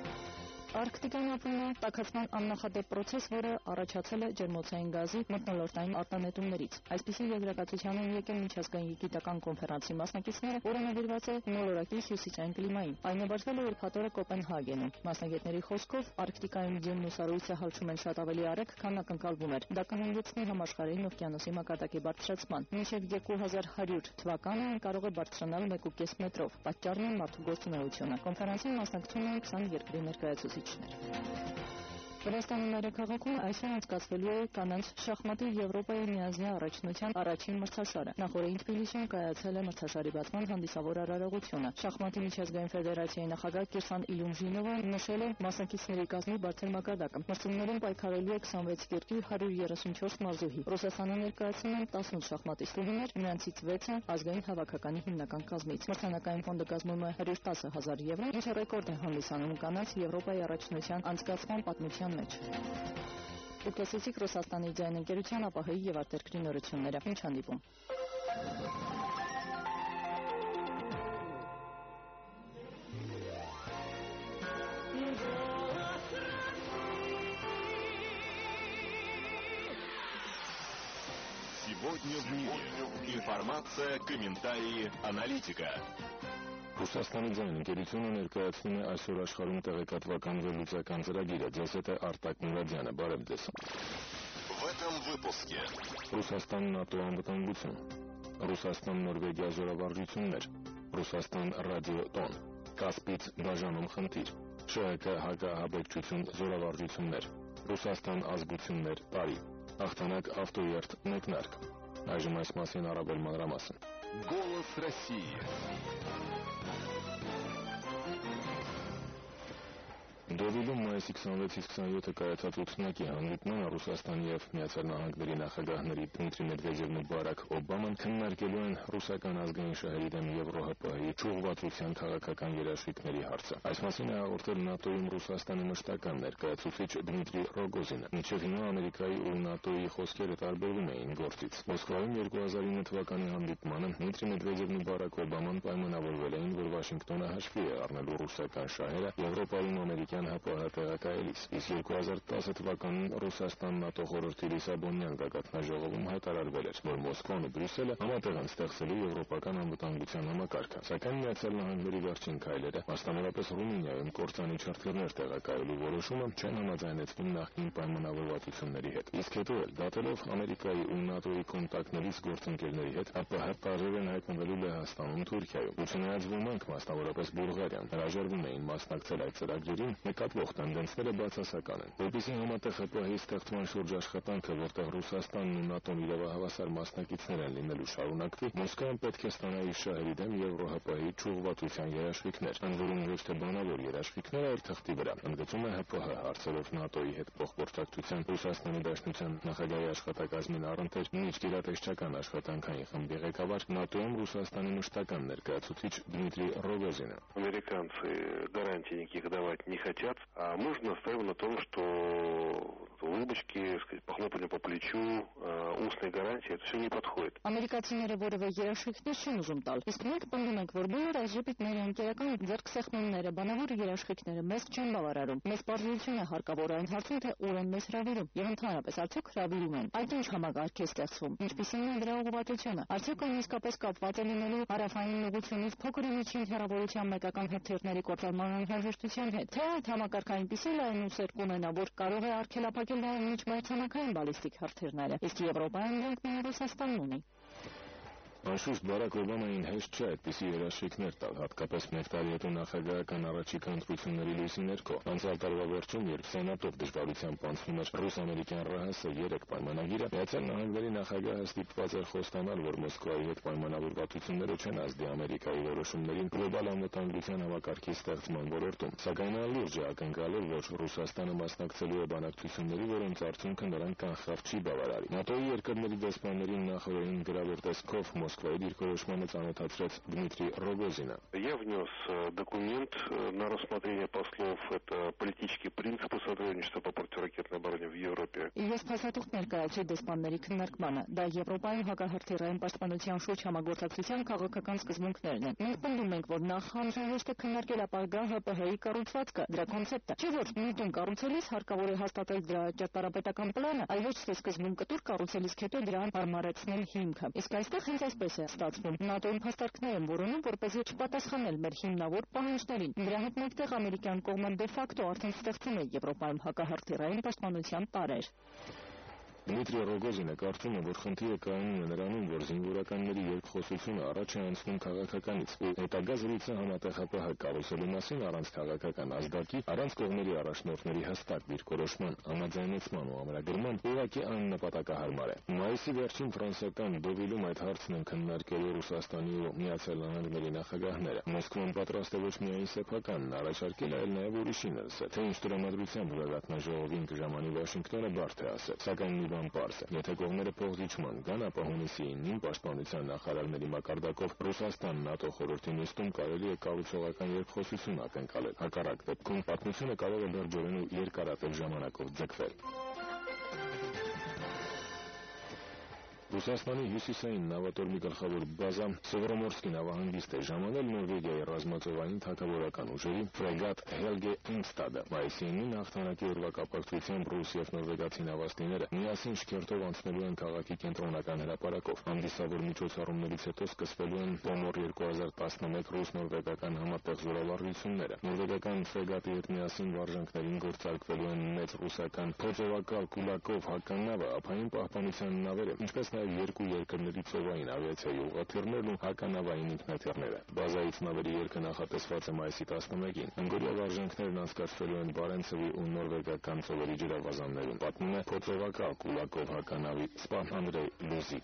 Արկտիկան ապրում է տաքացման աննախադեպ պրոցես, որը առաջացել է ջերմոցային գազի մթնոլորտային արտանետումներից։ Այսպիսի եզրակացության են եկել միջազգային գիտական կոնֆերանսի մասնակիցները, որը նվիրված է մոլորակի հյուսիսային կլիմային։ Այն ավարտվել է ուրբաթ օրը Կոպենհագենում։ Մասնագետների խոսքով Արկտիկայում ջերմն ու սառույցը հալչում են շատ ավելի արագ, քան ակնկալվում էր։ Դա կհանգեցնի համաշխարհային օվկիանոսի մակարդակի բարձրացման։ Մինչև երկու հազար հարյուր թվականը այն կարող է բարձրանալ մեկ ու կես մետրով։ Պատճառն է մարդու գործունեությունը։ Կոնֆերանսին մասնակցում են քսան երկրի ներկայացուցիչներ։ Վրաստանի մայրաքաղաքում այսօր անցկացվելու է կանանց շախմատի Եվրոպայի միազնյա առաջնության առաջին մրցաշարը։ Նախօրեին Թբիլիսիում կայացել է մրցաշարի բացման հանդիսավոր արարողությունը։ Շախմատի միջազգային ֆեդերացիայի նախագահ Կիրսան Իլյումժինովը նշել է մասնակիցների կազմի բարձր մակարդակը։ Մրցումներում պայքարելու է քսանվեց երկրի հարյուր երեսունչորս մարզուհի։ Ռուսաստանը ներկայացնում են տասնութ շախմատիստուհիներ, նրանցից վեցը ազգային հավաքականի հիմնական կազմից։ Մրցանակային ֆոնդը կազմում է հարյուր տասը հազար եվրո, ինչը ռեկորդ է հանդիսանում կանանց Եվրոպայի առաջնության անցկացման պատմության մեջ։ Դուք լսեցիք Ռուսաստանի ձայնընկերության ԱՊՀ-ի և արտերկրի նորությունները։ Մինչ հանդիպում։ Сегодня в мире. Информация, комментарии, аналитика. Ռուսաստանի ձայնընկերությունը ներկայացնում է այսօր աշխարհում տեղեկատվական վերլուծական ծրագիրը։ Ձեզ հետ է Արտակ Մուրադյանը։ Բարև ձեզ։ В этом выпуске. Ռուսաստան ՆԱՏՕ անվտանգություն։ Ռուսաստան Նորվեգիա զորավարժություններ։ Ռուսաստան ռադիո տոն։ Կասպից բաժանում խնդիր։ ՇՀԿ հակահաբեկչություն զորավարժություններ։ Ռուսաստան ազգություններ տարի։ Հաղթանակ ավտոերթ մեկնարկ։ Այժմ այս մասին առավել մանրամասն։ Голос России. Դովիլում մայիսի քսանվեցից քսանյոթը կայացած ութնակի հանդիպմանը Ռուսաստանի և Միացյալ Նահանգների նախագահների Դմիտրի Մեդվեդևն ու Բարակ Օբաման քննարկելու են ռուսական ազգային շահերի դեմ Եվրոպայի չուղղվածության քաղաքական երաշխիքների հարցը։ Այս մասին է հաղորդել ՆԱՏՕ-ում Ռուսաստանի մշտական ներկայացուցիչ Դմիտրի Ռոգոզինը։ Մինչև հիմա Ամերիկայի ու ՆԱՏՕ-ի խոսքերը տարբերվում էին գործից։ Մոսկվայում երկու հազար ինը թվականի հանդիպմանը Դմիտրի Մեդվեդևն ու Բարակ Օբաման պայմանավորվել էին, որ Վաշինգտոնը հաշվի է առնելու ռուսական շահերը Եվրոպայում ամերիկյան հապահատեղակայելիս, իսկ երկու հազար տասը թվականին Ռուսաստան-ՆԱՏՕ խորհրդի Լիսաբոնյան գագաթնաժողովում հայտարարվել էր, որ Մոսկվան ու Բրյուսելը համատեղ են ստեղծելու եվրոպական անվտանգության համակարգը, սակայն Միացյալ Նահանգների վերջին քայլերը, մասնավորապես Ռումինիայում կործանիչ հրթիռներ տեղակայելու որոշումը չեն համաձայնեցվում նախկին պայմանավորվածությունների հետ։ Իսկ հետո էլ, դատելով Ամերիկայի ու ՆԱՏՕ-ի կոնտակտներից գործընկերների հետ, ԱՊՀ տարրեր են հայտնվելու Լեհաստանում, Թուրքիայում, ու չնայած ոմանք, մասնավորապես Բուլղարիան, հրաժարվում էին մասնակցել այդ ծրագրերին, նկատվող տենդենսները բացասական են։ Որպեսզի համատեղ ՀՊՀ-ի ստեղծման շուրջ աշխատանքը, որտեղ Ռուսաստանն ու ՆԱՏՕ-ն իրավահավասար մասնակիցներ են լինելու շարունակվի, Մոսկվան պետք է ստանա իր շահերի դեմ Եվրոպայի չուղղվածության երաշխիքներ, ընդ որում ոչ թե բանավոր երաշխիքներ, այլ թղթի վրա, ընդգծում է ՀՊՀ հարցերով ՆԱՏՕ-ի հետ փոխգործակցության Ռուսաստանի Դաշնության նախագահի աշխատակազմին առընթեր միջգերատեսչական աշխատանքային խմբի ղեկավար ՆԱՏՕ-ում Ռուսաստանի մշտական ներկայացուցիչ Դմիտրի Ռոգոզինը։ Американцы гарантий никаких давать не хотят, а мы же настаиваем на том, что улыбочки, сказать, похлопали по плечу, устные гарантии, это все не подходит. Ամերիկացիները որևէ երաշխիքներ չեն ուզում տալ, իսկ մենք պնդում ենք, որ բոլոր այժեպիտների ընկերական ձեռքսեղմումները, բանավոր երաշխիքները մեզ չեն բավարարում։ Մեզ պարզություն է հարկավոր այն հարցում, թե ուր են մեզ հրավիրում, եւ ընդհանրապես արդյոք հրավիրում են։ Այդ ինչ համագարկ է ստեղծվում, ինչպիսին է դրա ուղղվածությունը, արդյոք այն իսկապես կապված է լինելու հարավային ուղղությունից փոքր ու միջին հեռավորության մեկական հրթիռների կործանման անհրաժեշտության հետ, թե այդ համակարգը այնպիսի լայնուսեր կունենա, որ կարող է արգելափակել նաև միջմայրցամաքային բալիստիկ հրթիռները, իսկ Եվրոպայում դրանք միայն Ռուսաստանն ունի։ Անշուշտ Բարակ Օբամային հեշտ չէ այդպիսի երաշխիքներ տալ, հատկապես մեկ տարի հետո նախագահական առաջիկա ընտրությունների լույսի ներքո։ Անցյալ տարվա վերջում, երբ Սենատով դժվարությամբ անցնում էր ռուս-ամերիկյան ՌՀՍ երեք պայմանագիրը, Միացյալ Նահանգների նախագահը ստիպված էր խոստանալ, որ Մոսկվայի հետ պայմանավորվածությունները չեն ազդի Ամերիկայի որոշումներին գլոբալ անվտանգության համակարգի ստեղծման ոլորտում, սակայն անլուրջ է ակնկալել, որ Ռուսաստանը մասնակցելու է բանակցությունների, որոնց արդյունքը նրան կանխավ չի բավարարի։ ՆԱՏՕ-ի երկրների դեսպաններին նախորդին գրավոր տեսքով Москвой директорышмана цанотацрец Дмитрий Рогозина. Я внес документ на рассмотрение послов. Это политические принципы сотрудничества по противоракетной обороне в Европе. Ես փաստաթուղթ ներկայացրի դեսպանների քննարկմանը։ Դա Եվրոպայում հակահրթիռային պաշտպանության շուրջ համագործակցության քաղաքական սկզբունքներն են։ Մենք պնդում ենք, որ նախ անհրաժեշտ է քննարկել ապագա ՀՊՀ-ի կառուցվածքը, դրա կոնցեպտը։ Չէ՞ որ մի տուն կառուցելիս հարկավոր է հաստատել դրա ճարտարապետական պլանը, այլ ոչ թե սկզբում կտուր կառուցելիս հետո դրան հարմարեցնել հիմքը։ Իսկ այստեղ հենց այսպես է ստացվում։ ՆԱՏՕ-ն փաստարկներ են որոնում, որպեսզի չպատասխանել մեր հիմնավոր պահանջներին։ Դրա հետ մեկտեղ ամերիկյան կողմը դե ֆակտո արդեն ստեղծում է Եվրոպայում հակահրթիռային պաշտպանության տարրեր։ Դմիտրի Ռոգոզինը կարծում է, որ խնդիրը կայանում է նրանում, որ զինվորականների երկխոսությունը առաջ է անցնում քաղաքականից, ու հետագա զրույցը համատեղ ՀՊՀ կառուցելու մասին առանց քաղաքական ազդակի, առանց կողմերի առաջնորդների հստակ դիրքորոշման, համաձայնեցման ու ամրագրման ուղղակի աննպատակահարմար է։ Մայիսի վերջին ֆրանսիական Դովիլում այդ հարցն են քննարկելու Ռուսաստանի ու Միացյալ Նահանգների նախագահները։ Մոսկվան պատրաստ է ոչ միայն սեփականն առաջարկել, այլ նաև ուրիշին լսել, թե ինչ տրամադրությամբ գագաթնաժողովին կժամանի Վաշինգտոնը բարդ է ասել, սակայն մի բան պարզ է։ Եթե կողմերը փոխզիջման գան, ապա հունիսի ինին պաշտպանության նախարարների մակարդակով Ռուսաստան-ՆԱՏՕ խորհրդի նիստում կարելի է կառուցողական երկխոսություն ակնկալել։ Հակառակ դեպքում պատմությունը կարող է լրջորեն ու երկարատև ժամանակով ձգվել։ Ռուսաստանի հյուսիսային նավատորմի գլխավոր բազա Սևրոմորսկի նավահանգիստ է ժամանել Նորվեգիայի ռազմածովային թագավորական ուժերի ֆրեգատ Հելգե Ինգստադը։ Մայիսի ինին հաղթանակի օրվա կապակցությամբ ռուս և նորվեգացի նավաստիները միասին շքերթով անցնելու են քաղաքի կենտրոնական հրապարակով։ Հանդիսավոր միջոցառումներից հետո սկսվելու են Պոմոր երկու հազար տասնմեկ ռուս-նորվեգական համատեղ զորավարժությունները։ Նորվեգական ֆրեգատի հետ միասին վարժանքներին գործարկվելու են մեծ ռուսական Փոծովակալ Կուլակով հականավը, ափային պահպանության նավերը, ինչպես նաև երկու երկրների ծովային ավիացիայի ուղղաթիռներն ու հականավային ինքնաթիռները։ Բազայից նավերի ելքը նախատեսված է մայիսի տասնմեկին։ Հնգօրյա վարժանքներն անցկացվելու են Բարենցևի ու նորվեգական ծովերի ջրավազաններում, պատմում է Փոծովակալ Կուլակով հականավի սպա Անդրեյ Լուզիկը։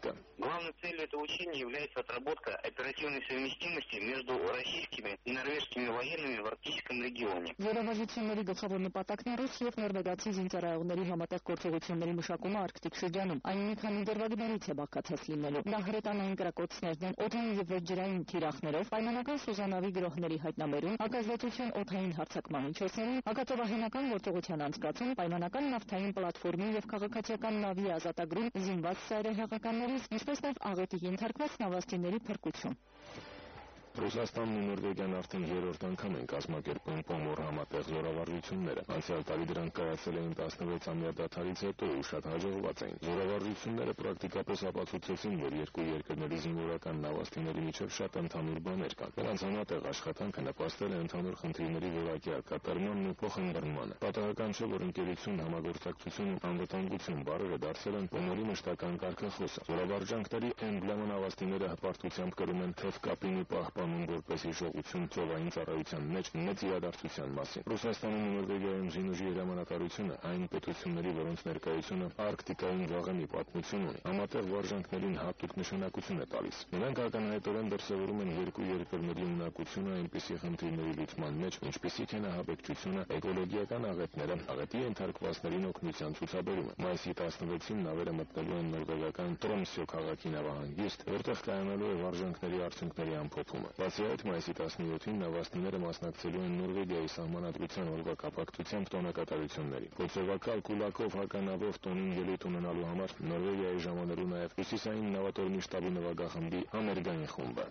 Главной целью этого учения является отработка оперативной совместимости между российскими и норвежскими военными в арктическом регионе. Զորավարժությունների գլխավոր նպատակն է ռուս և նորվեգացի զինծառայողների համատեղ գործողությունների մշակումը արկտիկ շրջանում։ Այն մի քանի դրվագներից է բաղկացած լինելու։ Դա հրետանային կրակոցներն են, օդային և վերջերային թիրախներով, պայմանական սուզանավի գրոհների հայտնաբերում, հակազդեցություն օդային հարձակման միջոցներում, հակածովահենական գործողության անցկացում, պայմանական նավթային պլատֆորմի և քաղաքացիական նավի ազատագրում, զինված ծայրահեղականներից, ինչպես նաև աղետի ենթարկված նավաստիների փրկություն։ Ռուսաստանն ու Նորվեգիան արդեն երրորդ անգամ են կազմակերպում Պոմոր համատեղ զորավարժությունները։ Անցյալ տարի դրանք կայացել էին տասնվեցամյա դադարից հետո ու շատ հաջողված էին։ Զորավարժությունները պրակտիկապես ապացուցեցին, որ երկու երկրների զինվորական նավաստիների միջև շատ ընդհանուր բաներ կան։ Նրանց համատեղ աշխատանքը նպաստել է ընդհանուր խնդիրների որակյալ կատարմանն ու փոխըմբռնմանը։ Պատահական չէ, որ ընկերություն, համագործակցություն ու անվտանգություն բառերը դարձել են Պոմորի մշտական կարգախոսը։ Զորավարժանքների էմբլեմը նավաստիները հպարտությամբ կրում են թևկապին ու պահպանում որպես հիշողություն ծովային ծառայության մեջ մեծ իրադարձության մասին։ Ռուսաստանում ու Նորվեգիայում զինուժի հրամանատարությունը այն պետությունների, որոնց ներկայությունը Արկտիկայում վաղեմի պատմություն ունի, համատեղ վարժանքներին հատուկ նշանակություն է տալիս։ Նրանք ակնհայտորեն դրսևորում են երկու երկրների ունակությունը այնպիսի խնդիրների լուծման մեջ, ինչպիսիք են ահաբեկչությունը, էկոլոգիական աղետները, աղետի ենթարկվածներին օգնության ցուցաբերումը։ Մայիսի տասնվեցին նավերը մտնելու են նորվեգական Տրոմսյո քաղաքի նավահանգիստ, որտեղ կայանալու է վարժանքների արդյունքների ամփոփումը։ Բացի այդ, մայիսի տասնյոթին նավաստիները մասնակցելու են Նորվեգիայի սահմանադրության օրվա կապակցությամբ տոնակատարությունների։ Կոցովակալ Կուլակով հականավով տոնին ելույթ ունենալու համար Նորվեգիայի ժամաներու նաև հյուսիսային նավատորմի շտաբի նվագախմբի ամերիկային խումբը։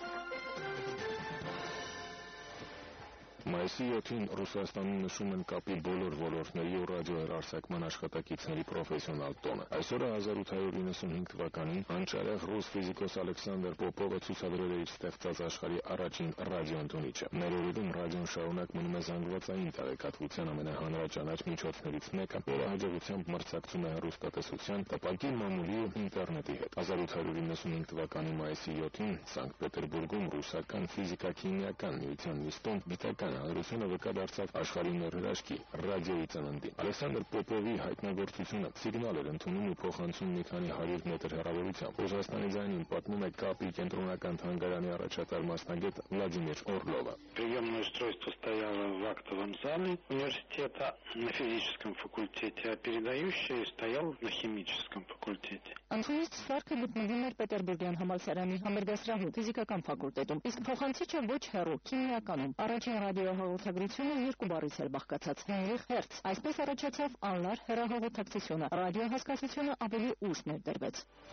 Մայիսի յոթին Ռուսաստանում նշում են կապի բոլոր ոլորտների ու ռադիոհեռարձակման աշխատակիցների պրոֆեսիոնալ տոնը։ Այսօրը հազար ութ հարյուր իննսունհինգ թվականին անճարեղ ռուս ֆիզիկոս Ալեքսանդր Պոպովը ցուցադրել է իր ստեղծած աշխարհի առաջին ռադիոընդունիչը։ Մեր օրերում ռադիոն շարունակ մնում է զանգվածային տեղեկատվության ամենահանրաճանաչ միջոցներից մեկը, որը հաջողությամբ մրցակցում է հեռուստատեսության, տպագիր մամուլի ու ինտերնետի հետ։ հազար ութ հարյուր իննսունհինգ թվականի մայիսի յոթին Սանկտ Պետերբուրգում ռուսական ֆիզիկա-քիմիական միության նիստում գիտական հանրությունը վկա դարձավ աշխարհի նոր հրաշքի՝ ռադիոյի ծննդին։ Ալեքսանդր Պոպովի հայտնագործությունը սիգնալ էր ընդունում ու փոխանցում մի քանի հարյուր մետր հեռավորությամբ։ Ռուսաստանի ձայնին պատմում է կապի կենտրոնական թանգարանի առաջատար մասնագետ Վլադիմիր Օրլովը։ Приемное устройство стояло в актовом зале университета на физическом факультете, а передающее стоял на химическом факультете. Ընդունիչ սարքը գտնվում էր Պետերբուրգյան համալսարանի համերգասրահի ֆիզիկական ֆակուլտետում, իսկ փոխանցիչը ոչ հեռու քիմիականում։ Առաջին ռադիոհաղորդագրությունը երկու բառից էր բաղկացած՝ Հենրիխ Հերց։ Այսպես առաջացավ անլար հեռահաղորդակցությունը։ Ռադիոհասկացությունը ավելի ուշ ներդրվեց։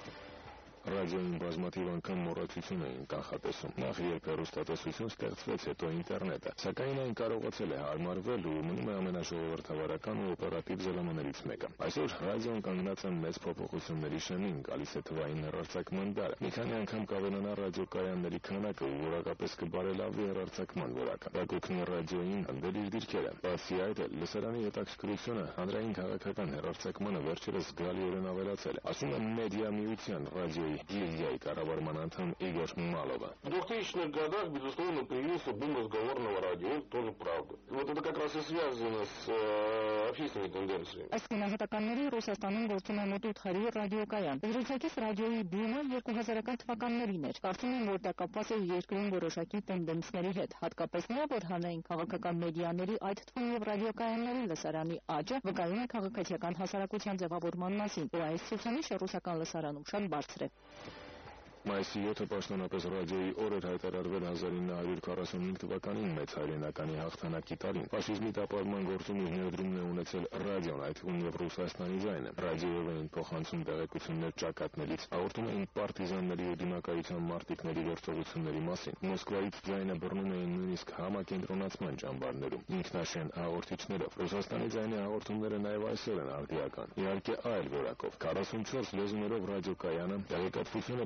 Ռադիոյին բազմաթիվ անգամ մոռացություն էին կանխատեսում։ Նախ երբ հեռուստատեսություն ստեղծվեց, հետո ինտերնետը։ Սակայն այն կարողացել է հարմարվել ու մնում է ամենաժողովրդավարական ու օպերատիվ զլմ-ներից մեկը։ Այսօր ռադիոն կանգնած է մեծ փոփոխությունների շեմին, գալիս է թվային հեռարձակման դարը։ Մի քանի անգամ կավելանա ռադիոկայանների քանակը ու որակապես կբարելավի հեռարձակման որակը։ Դա կօգնի ռադիոյին հանդել իր դիրքերը։ Բացի այդ, լսարանի հետաքրքրությունը հանրային քաղաքական հեռարձակմանը վերջերս զգալիորեն ավելացել է, ասում է Մեդիա միության ռադիոյի гильдии кառավարման անդամ Игорь Малова. В двухтысячных годах, безусловно, появился бум разговорного радио, это тоже правда. Вот это как раз и связано с э, общественной тенденцией. Այս գնահատականների Ռուսաստանում գործում է մոտ ութ հարյուր ռադիոկայան։ Զրուցակից ռադիոյի բումը երկու հազարական թվականներին էր։ Կարծում եմ, որ դա կապված է երկրում որոշակի տենդենսների հետ, հատկապես նրա, որ հանրային քաղաքական մեդիաների, այդ թվում եւ ռադիոկայանների լսարանի աճը վկայում է քաղաքացիական հասարակության ձևավորման մասին, ու այս ցուցանիշը ռուսական լսարանում շատ բարձր է։ Մայիսի յոթը պաշտոնապես ռադիոյի օր էր հայտարարվել հազար ինը հարյուր քառասունհինգ թվականին մեծ հայրենականի հաղթանակի տարին։ Ֆաշիզմի տապալման գործում իր ներդրումն է ունեցել ռադիոն, այդ թվում եւ Ռուսաստանի ձայնը։ Ռադիոյով էին փոխանցում տեղեկություններ ճակատներից, հաղորդում էին պարտիզանների ու դիմակայության մարտիկների գործողությունների մասին։ Մոսկվայից ձայնը բռնում էին նույնիսկ համակենտրոնացման ճամբարներում, ինքնաշեն հաղորդիչներով։ Ռուսաստանի ձայնի հաղորդումները նաեւ այսօր են արդիական, իհարկե այլ որակով։ քառասունչորս լեզուներով ռադիոկայանը տեղեկատվությունը փոխանցում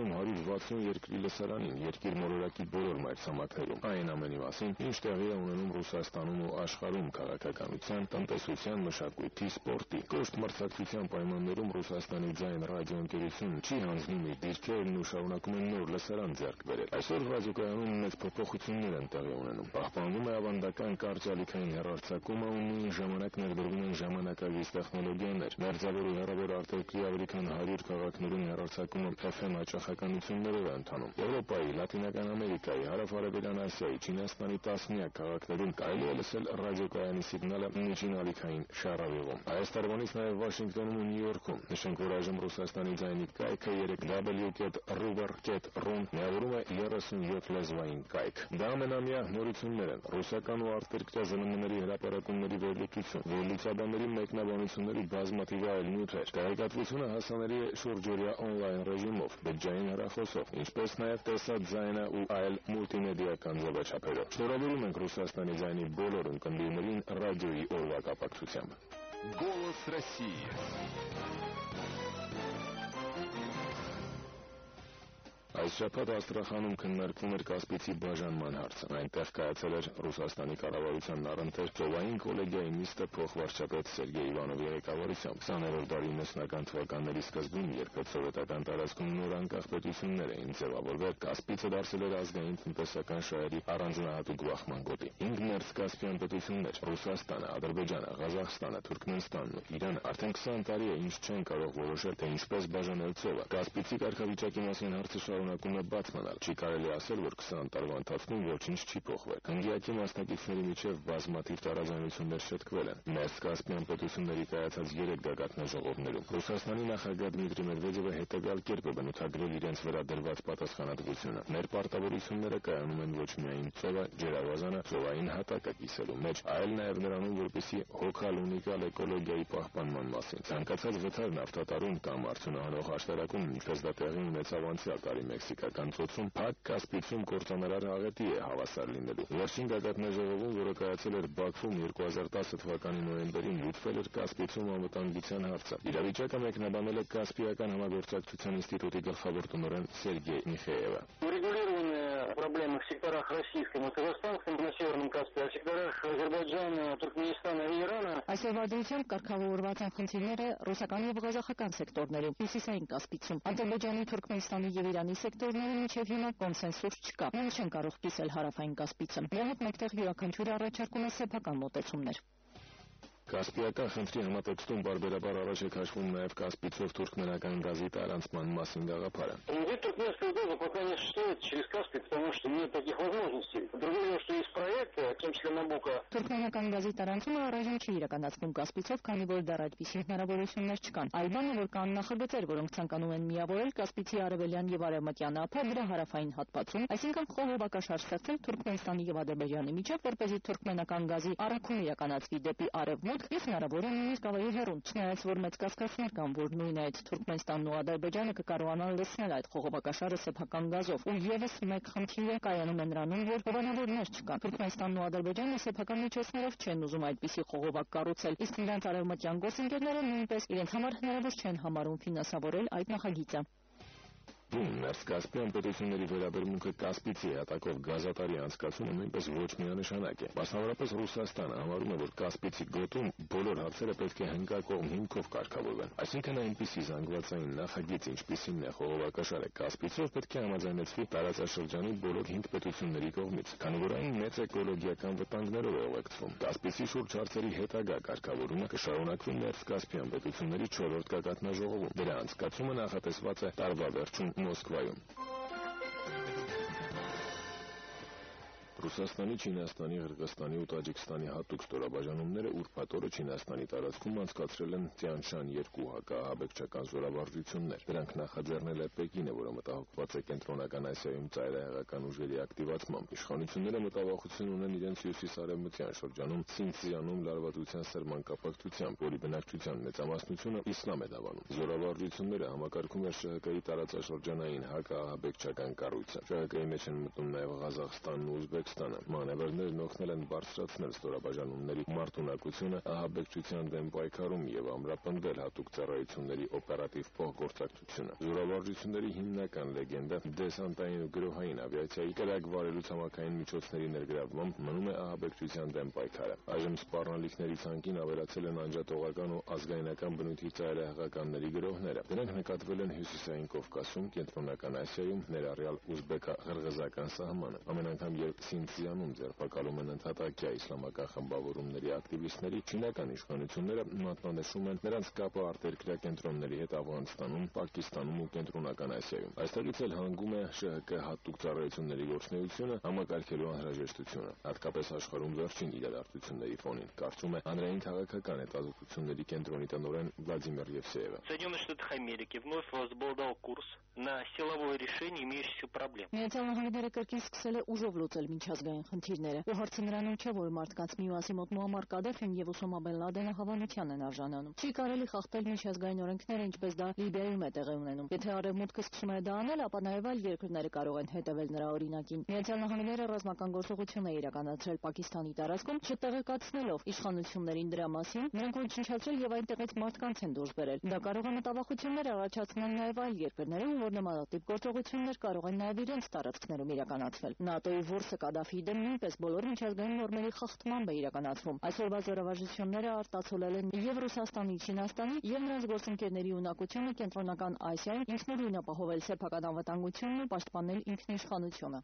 ներկայացնում հարյուր վաթսուն երկրի լսարանին, երկիր մոլորակի բոլոր մայրցամաքներում։ Այն ամենի մասին, ինչ տեղի է ունենում Ռուսաստանում ու աշխարհում քաղաքականության, տնտեսության, մշակույթի, սպորտի։ Կոշտ մրցակցության պայմաններում Ռուսաստանի ձայն ռադիոընկերությունը չի հանձնում իր դիրքերն ու շարունակում է նոր լսարան ձեռք բերել։ Այսօր ռադիոկայանում մեծ փոփոխություններ են տեղի ունենում։ Պահպանվում է ավանդական կարճալիքային հեռարձակումը ու նույն ժամանակ ներդրվում են ժամանակակից տեխնոլոգիաներ։ Մերձավոր ու հեռավոր արտերկրի ավելի քան հարյուր քաղաքներում հեռարձակումը Էֆ Էմ հաճախականություններով է ընթանում։ Եվրոպայի, Լատինական Ամերիկայի, Հարավ-Արևելյան Ասիայի, Չինաստանի տասնյակ քաղաքներում կարելի է լսել ռադիոկայանի սիգնալը միջին ալիքային շարավիղում։ Այս տարվանից նաև Վաշինգտոնում ու Նյու Յորքում։ Նշենք, որ այժմ Ռուսաստանի ձայնի կայքը երեք դաբլյու կետ ռուբեր կետ ռում միավորում է երեսունյոթ լեզվային կայք։ Դա ամենամյա նորություններ են։ Ռուսական ու արտերկրյա Զը Էմ Էմների հրապարակումների վերլուծություն, վերլուծաբանների մեկնաբանությունների բազմաթիվ այլ նյութեր։ Տեղեկատվությունը հասանելի է շուրջօրյա օնլայն ռեժիմով, բջջային հեռախոսով, ինչպես նաև տեսած ձայնը ու այլ մուլտիմեդիական ձևաչափերով։ Շնորհավորում ենք Ռուսաստանի ձայնի բոլոր ունկնդիրներին ռադիոյի օրվա կապակցությամբ։ Голос России. Այս շաբաթ Աստրախանում քննարկվում էր Կասպիցի բաժանման հարցը։ Այնտեղ կայացել էր Ռուսաստանի կառավարության առընթեր ծովային կոլեգիայի նիստը փոխվարչապետ Սերգեյ Իվանովի ղեկավարությամբ։ քսաներորդ դարի նսնական թվականների սկզբում, երբ սովետական տարածքում նոր անկախ պետություններ էին ձևավորվել, Կասպիցը դարձել էր ազգային տնտեսական շահերի առանձնահատուկ բախման գոտի։ Հինգ մերձկասպյան պետություններ՝ Ռուսաստանը, Ադրբեջանը, Ղազախստանը, Թուրքմենստանն ու Իրանը արդեն քսան տարի է ինչ չեն կարող որոշել, թե ինչպես բաժանել ծովը։ Կասպիցի կարգավիճակի մասին հարցը շարունակում է բաց մնալ։ Չի կարելի ասել, որ քսան տարվա ընթացքում ոչինչ չի փոխվել։ Հնգյակի մասնակիցների միջև բազմաթիվ տարաձայնություններ շտկվել են։ Մերձկասպյան պետությունների կայացած երեք գագաթնաժողովներում Ռուսաստանի նախագահ Դմիտրի Մեդվեդևը հետևյալ կերպ է բնութագրել իրենց վրա դրված պատասխանատվությունը։ Մեր պարտավորությունները կայանում են ոչ միայն ծովը, ջրավազանը, ծովային հատակը կիսելու մեջ, այլ նաև նրանում, որպեսզի հոգալ ունիկալ էկոլոգիայի պահպանման մասին։ Ցանկացած վթար նավթատարում կամ արդյունահանող աշտարակում, ինչպես դա տեղի ունեցավ անցյալ տարի մեքսիկական ծոցում, փակ Կասպիցում կործանարար աղետի է հավասար լինելու։ Վերջին գագաթնաժողովում, որը կայացել էր Բաքվում երկու հազար տասը թվականի նոյեմբերին, լուծվել էր Կասպիցում անվտանգության հարցը։ Իրավիճակը մեկնաբանել է Կասպիական համագործակցության ինստիտուտի գլխավոր տնօրեն Սերգեյ Միխեևը։ Урегулированы проблемы в секторах российском и казахстанском на Северном Каспии, а в секторах Азербайджана, Туркменистана и Ирана. Այսօրվա դրությամբ կարգավորված են խնդիրները ռուսական եւ ղազախական սեկտորներում, հյուսիսային Կասպիցում, Ադրբեջանի, Թուրքմենստանի եւ Իրանի սեկտորների միջև հիմա կոնսենսուս չկա։ Մենք չենք կարող կիսել հարավային Կասպիցը։ Դրա հետ մեկտեղ յուրաքանչյուրը առաջարկում է սեփական մոտեցումներ։ Կասպիական խնդրի համատեքստում բարբերաբար առաջ է քաշվում նաև Կասպիցով թուրքմենական գազի տարանցման մասին գաղափարը։ Вид туркменского газа пока не существует через Каспий, потому что нет таких возможностей. Другое дело, что есть проекты, в том числе Набуко. Թուրքմենական գազի տարանցումը առայժմ չի իրականացվում Կասպիցով, քանի որ դեռ այդպիսի հնարավորություններ չկան։ Այլ բանը, որ կան նախագծեր, որոնք ցանկանում են միավորել Կասպիցի արևելյան եւ արևմտյան ափը դրա հարավային հատվածում, այսինքն խողովակաշարժ ստեղծել Թուրքմենստանի եւ Ադրբեջանի միջև, որպեսզի թուրքմենական գազի առաքում իրականացվի դեպի արևմուտք եւ հնարավոր է նույնիսկ ավելի հեռուն, չնայած որ մեծ կասկածներ կան, որ նույն այդ Թուրքմենստանն ու Ադրբեջանը կկարողանան լցնել այդ խողովակաշարը սեփական գազով։ Ու եւս մեկ խնդիր է կայանում է նրանում, որ հովանավորներ չկան։ Թուրքմենստանն ու Ադրբեջանը սեփական միջոցներով չեն ուզում այդպիսի խողովակ կառուցել, իսկ նրանց արևմտյան գործընկերները նույնպես իրենց համար հնարավոր չեն համարում ֆինանսավորել այդ նախագիծը։ Մերձկասպյան պետությունների վերաբերմունքը Կասպիցի հատակով գազատարի անցկացումը նույնպես ոչ միանշանակ է։ Մասնավորապես Ռուսաստանը համարում է, որ Կասպիցի գոտում բոլոր հարցերը պետք է հնգակողմ հիմքով կարգավորվեն։ Այսինքն այնպիսի զանգվածային նախագիծ, ինչպիսին է խողովակաշարը Կասպիցով, պետք է համաձայնեցվի տարածաշրջանի բոլոր հինգ պետությունների կողմից, քանի որ այն մեծ էկոլոգիական վտանգներով է ուղեկցվում։ Կասպիցի շուրջ հարցերի հետագա կարգավորումը կշարունակվի Մերձկասպյան պետությունների չորրորդ գագաթնաժողովում։ Դրա անցկացումը նախատեսված է տարվա վերջում Մոսկվայում։ Ռուսաստանի, Չինաստանի, Ղրղստանի ու Տաջիկստանի հատուկ ստորաբաժանումները ուրբաթ օրը Չինաստանի տարածքում անցկացրել են Տիանշան երկու հակահաբեկչական զորավարժություններ։ Դրանք նախաձեռնել է Պեկինը, որը մտահոգված է Կենտրոնական Ասիայում ծայրահեղական ուժերի ակտիվացմամբ։ Իշխանությունները մտավախություն ունեն իրենց հյուսիսարևմտյան շրջանում Ցինցիանում լարվածության սրման կապակցությամբ, որի բնակչության մեծամասնությունը իսլամ է դավանում։ Զորավարժությունները համակարգում է Շ Հ Կ-ի տարածաշրջանային հակահաբեկչական կառույցը։ Շ Հ Կ-ի մեջ են մտնում նաև Ղազախստանն ու Ուզբեկստանը։ Ղազախստանը։ Մանևրներն օգնել են բարձրացնել ստորաբաժանումների մարտունակությունը ահաբեկչության դեմ պայքարում եւ ամրապնդել հատուկ ծառայությունների օպերատիվ փոխգործակցությունը։ Զորավարժությունների հիմնական լեգենդը դեսանտային ու գրոհային ավիացիայի կրակ վարելու ցամաքային միջոցների ներգրավմամբ մնում է ահաբեկչության դեմ պայքարը։ Այժմ սպառնալիքների ցանկին ավելացել են անջատողական ու ազգայնական բնույթի ծայրահեղականների գրոհները։ Դրանք նկատվել են Հյուսիսային Կովկասում, Կենտրոնական Ասիայում, ներառյալ ուզբեկա-ղրղզական սահմանը։ Ամեն անգամ, երբ Սինցիանում ձերբակալում են ընդհատակյա իսլամական խմբավորումների ակտիվիստների, չինական իշխանությունները մատնանշում են նրանց կապը արտերկրյա կենտրոնների հետ Աֆղանստանում, Պակիստանում ու Կենտրոնական Ասիայում։ Այստեղից էլ հանգում է ՇՀԿ հատուկ ծառայությունների գործունեությունը համակարգելու անհրաժեշտությունը, հատկապես աշխարհում վերջին իրադարձությունների ֆոնին, կարծում է հանրային քաղաքական հետազոտությունների կենտրոնի տնօրեն Վլադիմիր Եվսեևը։ Соединенных Штатах Америки вновь возобладал курс на силовое решение имеющихся проблем. Միացյալ Նահանգները կրկին սկսել է ուժով լուծել միջազգային խնդիրները։ Ու հարցը նրանում չէ, որ մարդկանց մի մասի մոտ Մուամմար Կադաֆին եւ Ոսամա բեն Լադենը հավանության են արժանանում։ Չի կարելի խախտել միջազգային օրենքները, ինչպես դա Լիբիայում է տեղի ունենում։ Եթե Արևմուտքը սկսում է դա անել, ապա նաեւ այլ երկրներ կարող են հետևել նրա օրինակին։ Միացյալ Նահանգները ռազմական գործողություն է իրականացրել Պակիստանի տարածքում, չտեղեկացնելով իշխանություններին դրա մասին, նրանք ոչնչացրել եւ այնտեղից մարդկանց են դուրս բերել։ Դա կարող է մտավախություններ առաջացնել նաեւ այլ երկրներում, որ նմանատիպ գործողություններ կարող են նաեւ իրենց տարածքներում իրականացվել։ ՆԱՏՕ-ի որսը Կադաֆիի դեմ նույնպես բոլոր միջազգային նորմերի խախտմամբ է իրականացվում։ Այսօրվա զորավարժությունները արտացոլել են եւ Ռուսաստանի, Չինաստանի եւ նրանց գործընկերների ունակությունը Կենտրոնական Ասիայում ինքնուրույն ապահովել սեփական անվտանգությունն ու պաշտպանել ինքնիշխանությունը։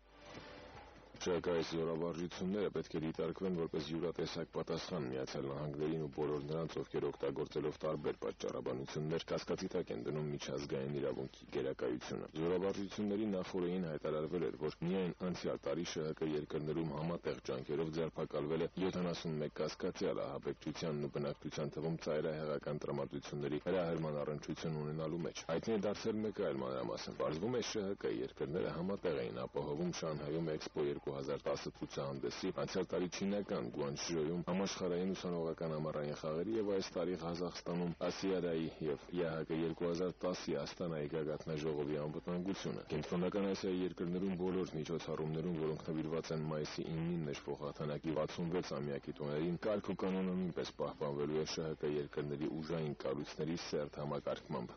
Շահկայի զորավարժությունները պետք է դիտարկվեն որպես յուրատեսակ պատասխան Միացյալ Նահանգներին ու բոլոր նրանց, ովքեր օգտագործելով տարբեր պատճառաբանություններ կասկածի տակ են դնում միջազգային իրավունքի գերակայությունը։ Զորավարժությունների նախորդին հայտարարվել էր, որ միայն անցյալ տարի ՇՀԿ երկրներում համատեղ ջանքերով ձերբակալվել է յոթանասունմեկ կասկածյալ ահաբեկչությանն ու բնակչության թվում ծայրահեղական տրամադրությունների հրահրման առնչություն ունենալու մեջ։ Հայտնի է դարձել մեկ այլ մանրամասն։ Պարզվում է ՇՀԿ երկրները համատեղ էին ապահովում Շանհայում Էքսպո երկու հազար տասը ցուցահանդեսի, անցյալ տարի չինական Գուանչժոյում համաշխարհային ուսանողական ամառային խաղերի եւ այս տարի Ղազախստանում Ասիադայի եւ ԵԱՀԿ երկու հազար տասի Աստանայի գագաթնաժողովի անվտանգությունը։ Կենտրոնական Ասիայի երկրներում բոլոր միջոցառումներում, որոնք նվիրված են մայիսի իննին նշվող հաղթանակի վաթսունվեց-ամյակի տոներին, կարգ ու կանոնը նույնպես պահպանվելու է ՇՀԿ երկրների ուժային կառույցների սերտ համակարգմամբ։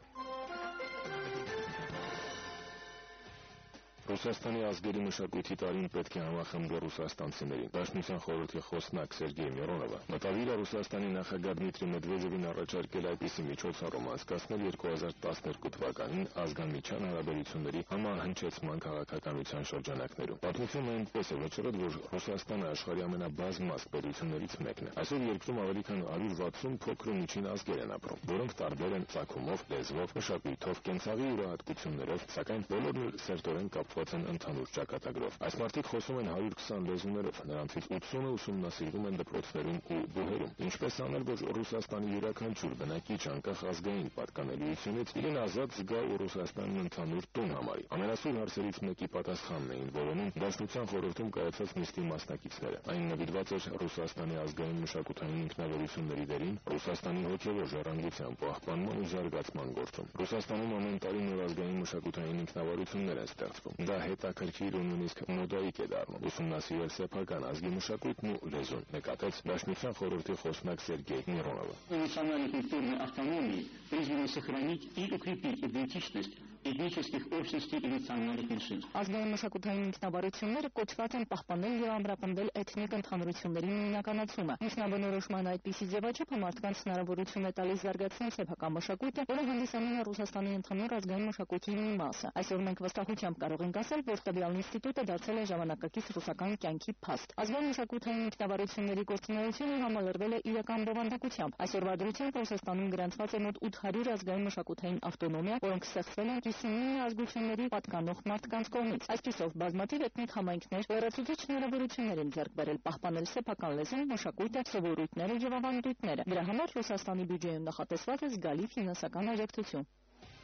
Ռուսաստանի ազգերի մշակույթի տարին պետք է համախմբի ռուսաստանցիներին։ Դաշնության խորհրդի խոսնակ Սերգեյ Միրոնովը մտադիր է Ռուսաստանի նախագահ Դմիտրի Մեդվեդևին առաջարկել այդպիսի միջոցառում անցկացնել երկու հազար տասներկու թվականին ազգամիջյան հարաբերությունների համահնչեցման քաղաքականության շրջանակներում։ Պատմությունը այնպես է վճռել, որ Ռուսաստանը աշխարհի ամենաբազմազգ պետություններից մեկն է։ Այսօր երկրում ավելի քան հարյուր վաթսուն փոքր ու միջին ազգեր են ապրում, որոնք տարբեր են ծագումով, լեզվով, մշակույթով, կենցաղի յուրահատկություններով, սակայն բոլորն սերտորեն կապված են ընդհանուր ճակատագրով։ Այս մարդիկ խոսում են հարյուր քսան լեզուներով, նրանցից ութսունը ուսումնասիրվում են դպրոցներում ու բուհերում։ Ինչպես անել, որ Ռուսաստանի յուրաքանչյուր բնակիչ անկախ ազգային պատկանելիությունից իրեն ազատ զգա ու Ռուսաստանն ընդհանուր տուն համարի։ Ամենասուր հարցերից մեկի պատասխանն էին որոնում Դաշնության խորհրդում կայացած նիստի մասնակիցները։ Այն նվիրված էր Ռուսաստանի ազգային մշակութային ինքնավերությունների դերին, Ռուսաստանի հոգևոր ժառանգության պահպանման ու զարգացման գործում։ Ռուսաստանում ամեն տարի նոր ազգային մշակութային ինքնավարություններ են ստեղծվում։ Դա հետաքրքիր ու нույնիսկ մոդայիկ է դառնում։ Ուսումնասիրել սեփական ազգի մշակույթն ու лезուն, նկատեց Դաշնության խորհրդի խոսնակ Սերգեյ Миронова. Национальной культурной автономии призваны сохранить и укрепить идентичность этнических общностей и национальных меньшинств. Ազգային մշակութային ինքնավարությունները կոչված են պահպանել եւ ամրապնդել էթնիկ ընդհանրությունների նույնականացումը։ Ինքնաբնորոշման այդպիսի ձևաչափը մարդկանց հնարավորություն է տալիս զարգացնել սեփական մշակույթը, որը հանդիսանում է Ռուսաստանի ընդհանուր ազգային մշակույթի մի մասը։ Այսօր մենք վստահությամբ կարող ենք ասել, որ տվյալ ինստիտուտը դարձել է ժամանակակից ռուսական կյանքի փաստ։ Ազգային մշակութային ինքնավարությունների գործունեությունը համալրվել է իրական բովանդակությամբ։ Այսօրվա դրությամբ Ռուսաստանում գրանցված է մոտ ութ հարյուր ազգային մշակութային ավտոնոմիա, որոնք ստեղծվել են հիսունինը ազգությունների պատկանող մարդկանց կողմից։ Այսպիսով բազմաթիվ էթնիկ համայնքներ վերացուցիչ հնարավորություններ են ձեռք բերել պահպանել սեփական լեզուն, մշակույթը, սովորույթները եւ ավանդույթները։ Դրա համար Ռուսաստանի բյուջեում նախատեսված է զգալի ֆինանսական աջակցություն։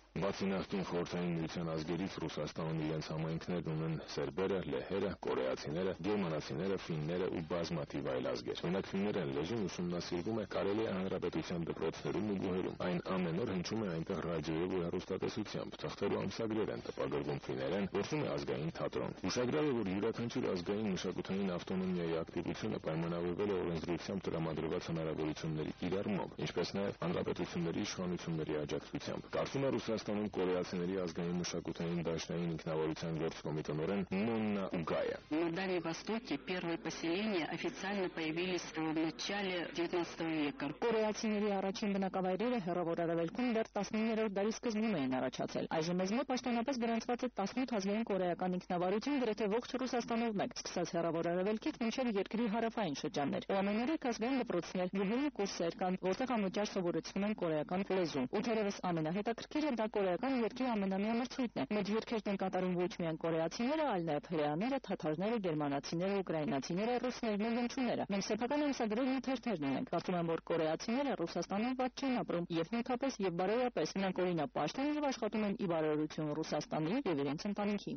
Բացի նախկին խորհրդային միության ազգերից Ռուսաստանում իրենց համայնքներն ունեն սերբերը, լեհերը, կորեացիները, գերմանացիները, ֆինները ու բազմաթիվ այլ ազգեր։ Օրինակ ֆիններեն լեզուն ուսումնասիրվում է կարելի է հանրապետության դպրոցներում ու գյուղերում։ Այն ամեն օր հնչում է այնտեղ ռադիոյով ու հեռուստատեսությամբ, թղթեր ու ամսագրեր են տպագրվում ֆիներեն, գործում է ազգային թատրոն։ Ուշագրավ է, որ յուրաքանչյուր ազգային մշակութային ավտոնոմիայի ակտիվությունը պայմանավորվել է օրենսդրությամբ տրամադրված հնարավորությունների կիրառմամբ, ինչպես նաև հանրապետությունների իշխանությունների աջակցությամբ։ Կարծում է Ռուսաստանում կորեացիների ազգային մշակութային դաշնային ինքնավորության գործկոմի տնօրեն Նոննա Ուգայը։ На Дальнем Востоке первые поселения официально появились в начале девятнадцатого века. Կորեացիների առաջին բնակավայրերը հեռավոր արևելքում դեռ տասնիններորդ դարի սկզբում էին առաջացել։ Այժմ մեզ մոտ պաշտոնապես գրանցված է տասնութ ազգային կորեական ինքնավարություն գրեթե ողջ Ռուսաստանով մեկ, սկսած հեռավոր արևելքից մինչև երկրի հարավային շրջաններ։ Ու ամենուրեք ազգային դպրոցներ, գյուղի կուրսեր կան, որտեղ անվճար սովորեցնում են կորեական լեզու։ Ու թերևս ամենահետաքրքիրը դա կորեական երկրի ամենամյա մրցույթն է։ Մեծ երգերն են կատարում ոչ միայն կորեացիները, այլ նաև հրեաները, թաթարները, գերմանացիները, ուկրաինացիները, ռուսներն ու լենչուները։ Մենք սեփական ամսագրերն ու թերթերն ունենք։ Կարծում եմ, որ կորեացիները Ռուսաստանում ված չեն ապրում եւ նյութապես եւ բարոյապես։ Նրանք օրինապաշտ են եւ աշխատում են ի բարօրություն Ռուսաստանի եւ իրենց ընտանիքի։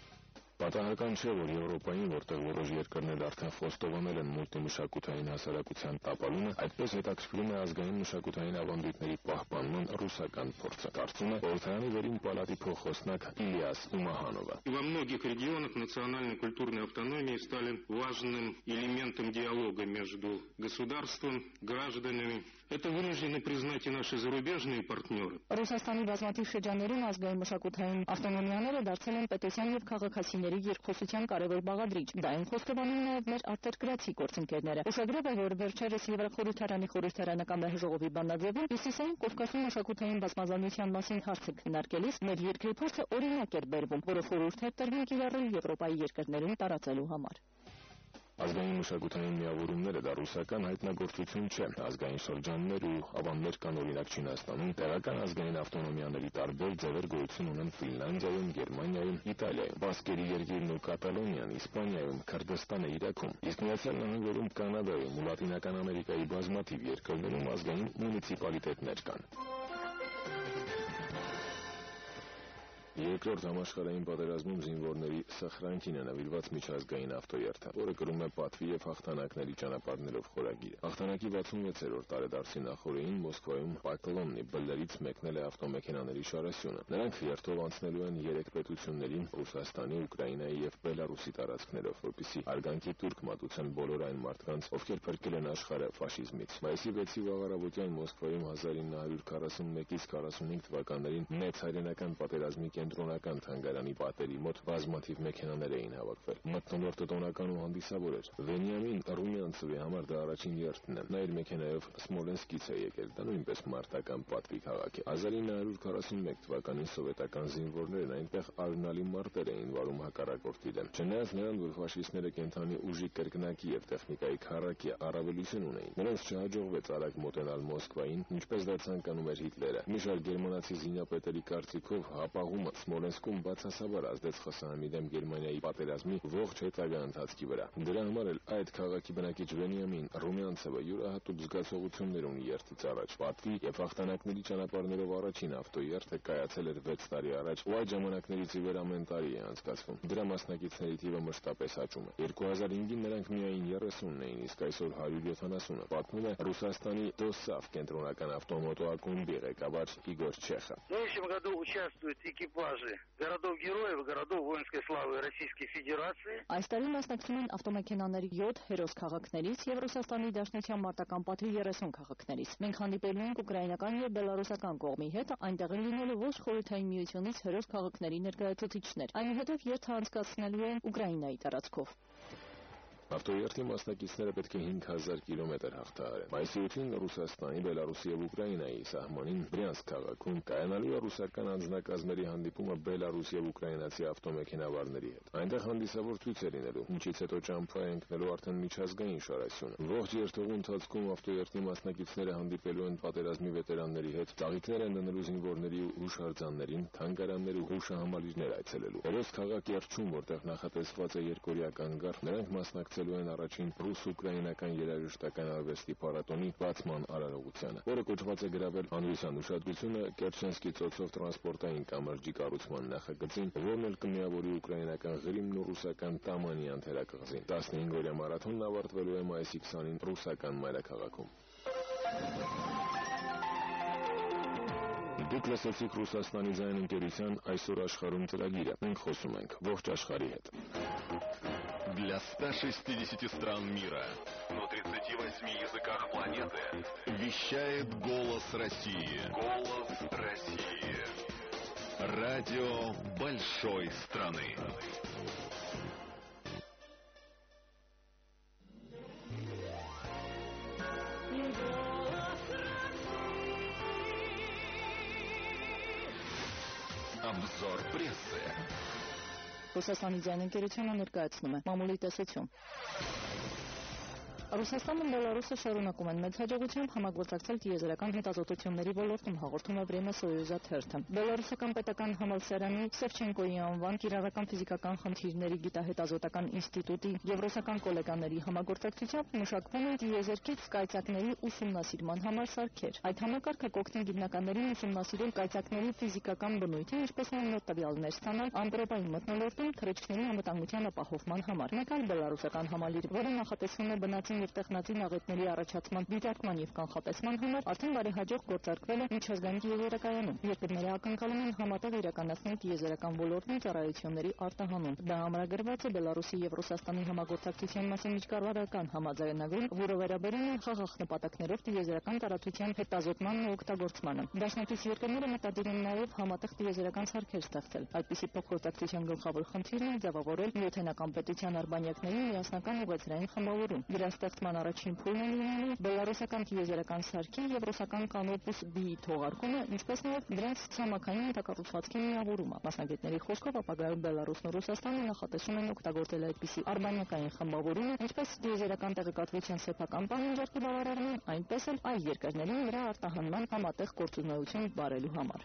Պատահական չէ, որ Եվրոպային, որտեղ որոշ երկրներ արդեն խոստովանել են մուլտիմշակութային հասարակության տապալումը, այդպես հետաքրքրում է ազգային մշակութային ավանդույթների պահպանման ռուսական փորձը, կարծում է Խորհրդարանի վերին պալատի փոխոսնակ Իլիաս Ումահանովը։ Во многих регионах национальной культурной автономии стали важным элементом диалога между государством, гражданами. Это вынуждены признать и наши зарубежные партнеры. Ռուսաստանի բազմաթիվ շրջաններում ազգային մշակութային ավտոնոմիաները դարձել են պետության եւ քաղաքացիների երկխոսության կարևոր բաղադրիչ։ Դա են խոստովանում նաեւ մեր արտերկրացի գործընկերները։ Ուշագրավ է, որ վերջերս Եվրախորհրդարանի խորհրդարանական ժողովի բանաձևում Հյուսիսային Կովկասում մշակութային բազմազանության մասին հարցը քննարկելիս մեր երկրի փորձը օրինակ էր բերվում, որը խորհուրդ է տրվում կիրառել Եվրոպայի երկրներում տարածելու համար։ Ազգային մշակութային միավորումները դա ռուսական հայտնագործություն չէ։ Ազգային շրջաններ ու ավանդներ կան օրինակ Չինաստանում, տեղական ազգային ավտոնոմիաների տարբեր ձևեր գոյություն ունեն Ֆինլանդիայում, Գերմանիայում, Իտալիայում, Բասկերի երկիրն ու Կատալոնիան, Իսպանիայում, Քրդստանը, Իրաքում, իսկ Միացյալ Նահանգներում, Կանադայում ու Լատինական Ամերիկայի բազմաթիվ երկրներում ազգային մունիցիպալիտետներ կան։ Երկրորդ համաշխարհային պատերազմում զինվորների սխրանքին է նվիրված միջազգային ավտոերթը, որը կրում է պատվի եւ հաղթանակների ճանապարհներով խորագիրը։ Հաղթանակի վաթսունվեցերորդ տարեդարձի նախօրեին Մոսկվայում Պակլոննի բլրից մեկնել է ավտոմեքենաների շարասյունը։ Նրանք երթով անցնելու են երեք պետությունների՝ Ռուսաստանի, Ուկրաինայի եւ Բելարուսի տարածքներով, որպեսզի արգանքի տուրք մատուցեն բոլոր այն մարդկանց, ովքեր փրկել են աշխարհը ֆաշիզմից։ Մայիսի վեցի վաղարավոտյան Մոսկվայում հազար ինը հարյուր քառասունմեկից քառասունհինգ թվականներին մեծ հայրենական պատերազմի կենտրոնական թանգարանի պատերի մոտ բազմաթիվ մեքենաներ էին հավաքվել։ Մթնոլորտը տոնական ու հանդիսավոր էր։ Վենիամին Ռումյանցովի համար դա առաջին երթն է։ Նա իր մեքենայով Սմոլենսկից է եկել, դա նույնպես մարտական պատվի քաղաք է։ հազար ինը հարյուր քառասունմեկ թվականին սովետական զինվորներն այնտեղ արյունալի մարտեր էին վարում հակառակորդի դեմ։ Չնայած նրան, որ ֆաշիստները կենթանի ուժի կրկնակի եւ տեխնիկայի քառակի առավելություն ունեին, նրանց չհաջողվեց արագ մոտենալ Մոսկվային, ինչպես դա ցանկանում էր Հիտլերը։ Մի շարք գերմանացի զինապետերի կարծիքով հապաղումը Սմոլենսկում բացասաբար ազդեց ԽՍՀՄ-ի դեմ Գերմանիայի պատերազմի ողջ հետագա ընթացքի վրա։ Դրա համար էլ այդ քաղաքի բնակիչ Վենիամին Ռումյանցովը յուրահատուկ զգացողություններ ունի երթից առաջ։ Պատվի եւ հաղթանակների ճանապարհներով առաջին ավտոերթը կայացել էր վեց տարի առաջ, ու այդ ժամանակներից ի վեր ամեն տարի է անցկացվում։ Դրա մասնակիցների թիվը մշտապես աճում է։ երկու հազար հինգին նրանք միայն երեսունն էին, իսկ այսօր հարյուր յոթանասունը, պատմում է Ռուսաստանի ԴՕՍԱՖ կենտրոնական ավտոմոտոակումբի ղեկավար Իգոր Չեխը։ В следующем году участвуют экипажи городов-героев, городов воинской славы Российской Федерации. Այս տարի մասնակցում են ավտոմեքենաների յոթ հերոս քաղաքներից եւ Ռուսաստանի Դաշնության մարտական պատվի երեսուն քաղաքներից։ Մենք հանդիպելու ենք ուկրաինական եւ բելարուսական կողմի հետ, այնտեղ լինելու ոչ խորհրդային միությունից հերոս քաղաքների ներկայացուցիչներ։ Այնուհետև երթը անցկացնելու են Ուկրաինայի տարածքով։ Ավտոերթի մասնակիցները պետք է հինգ հազար կիլոմետր հաղթահարեն։ Մայիսի ութին Ռուսաստանի, Բելարուսի եւ Ուկրաինայի սահմանին Բրյանսկ քաղաքում կայանալու է ռուսական անձնակազմերի հանդիպումը բելարուս եւ ուկրաինացի ավտոմեքենավարների հետ։ Այնտեղ հանդիսավոր ցույց է լինելու, ինչից հետո ճամփա է ընկնելու արդեն միջազգային շարասյունը։ Ողջ երթուղու ընթացքում ավտոերթի մասնակիցները հանդիպելու են պատերազմի վետերանների հետ, ծաղիկներ են դնելու զինվորների ու հուշարձաններին, թանգարաններ ու հուշահամալիրներ այցելելու։ Հերոս քաղաք Երչում, որտեղ նախատեսված է երկօրյա կանգառ, նրանք մասնակցել մասնակցելու են առաջին ռուս-ուկրաինական երաժշտական արվեստի փառատոնի բացման արարողությանը, որը կոչված է գրավել հանրության ուշադրությունը Կերչենսկի ծոցով տրանսպորտային կամրջի կառուցման նախագծին, որն էլ կմիավորի ուկրաինական Ղրիմն ու ռուսական Տամանյան թերակղզին։ տասնհինգ-օրյա մարաթոնն ավարտվելու է մայիսի քսանին ռուսական մայրաքաղաքում։ Դուք լսեցիք Ռուսաստանի ձայն ընկերության այսօր աշխարհում ծրագիրը։ Մենք խոսում ենք ողջ աշխարհի հետ։ Для ста шестидесяти стран мира на тридцати восьми языках планеты вещает голос России. Голос России. Радио большой страны. Обзор прессы. Ռուսաստանի ձայն ընկերությունը ներկայացնում է մամուլի տեսություն։ Ռուսաստանը Բելարուսը շարունակում են մեծ հաջողությամբ համագործակցել տիեզերական հետազոտությունների ոլորտում, հաղորդում է Vremya Soyuz թերթը։ Բելարուսական պետական համալսարանի Սևչենկոյի անվան կիրառական ֆիզիկական խնդիրների գիտահետազոտական ինստիտուտի եւ ռուսական կոլեգաների համագործակցությամբ մշակվում են տիեզերքից կայծակների ուսումնասիրման համար սարքեր։ Այդ համակարգը կօգնի գիտնականներին ուսումնասիրել կայծակների ֆիզիկական բնույթը, ինչպես նաև նոր տվյալներ ստանալ ամպրոպային մթնոլորտում թռիչքների անվտանգության ապահովման համար։ Մեկ այլ բելարուսական համալիր, որը նախատեսվում է բնածին եւ տեխնատին աղետների առաջացման, դիտարկման եւ կանխատեսման համար, արդեն բարեհաջող գործարկվել է միջազգային տիեզերակայանում։ Երկրները ակնկալում են համատեղ իրականացնել տիեզերական ոլորտում ծառայությունների արտահանում։ Դա ամրագրված է Բելարուսի եւ Ռուսաստանի համագործակցության մասին միջկառավարական համաձայնագրում, որը վերաբերում է խաղաղ նպատակներով տիեզերական տարածության հետազոտմանն ու օգտագործմանը։ Դաշնակից երկրները մտադիր են նաեւ համատեղ տիեզերական սարքեր ստեղծել։ Այդպիսի փոխգործակցության գլխավոր խնդիրն է ձևավորել նյութենական պետության արբանյակների միասնական ուղեցրային խմբավորում։ Դրա ստեղծման առաջին փուլն է լինելու բելարուսական տիեզերական սարքի եւ ռուսական Կանոպուս B-ի թողարկումը, ինչպես նաեւ դրանց ցամաքային հետակառուցվածքի միավորումը։ Մասնագետների խոսքով ապագայում Բելարուսն ու Ռուսաստանը նախատեսում են օգտագործել այդպիսի արբանյակային խմբավորումը, ինչպես տիեզերական տեղեկատվության սեփական պահանջարկի բավարարման, այնպես էլ այլ երկրներին նրա արտահանման համատեղ գործունեություն բարելու համար։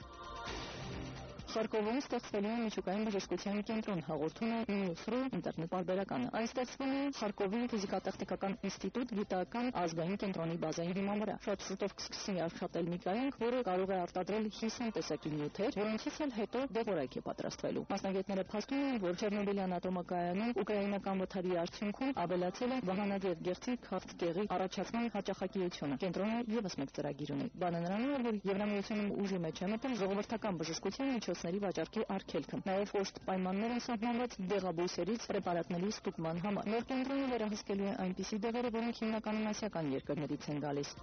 Խարկովում ստեղծվելու է միջուկային բժշկության կենտրոն, հաղորդում է News.ru ինտերնետ պարբերականը։ Այն ստեղծվում է Խարկովի ֆիզիկատեխնիկական ինստիտուտ գիտական ազգային կենտրոնի բազայի հիման վրա։ Շատ շուտով կսկսի աշխատել մի կայանք, որը կարող է արտադրել հիսուն տեսակի նյութեր, որոնցից էլ հետո դեղորայք է պատրաստվելու։ Մասնագետները փաստում են, որ Չեռնոբիլյան ատոմակայանում ուկրաինական վթարի արդյունքում ավելացել է վահանաձև գեղձի քաղց կեղի առաջացման հաճախակիությունը։ Կենտրոնը եւս մեկ ծրագիր ունի։ Բանը նրանում է, որ Եվրամիությունում ուժի մեջ է մտել ժողովրդական բժշկության միջոցների վաճառքի արգելքը։ Նաև կոշտ պայմաններ են սահմանված դեղաբույսերից պրեպարատների ստուգման համար։ Նոր կենտրոնը վերահսկելու է այնպիսի դեղերը, որոնք հիմնականում ասիական երկրներից են գալիս։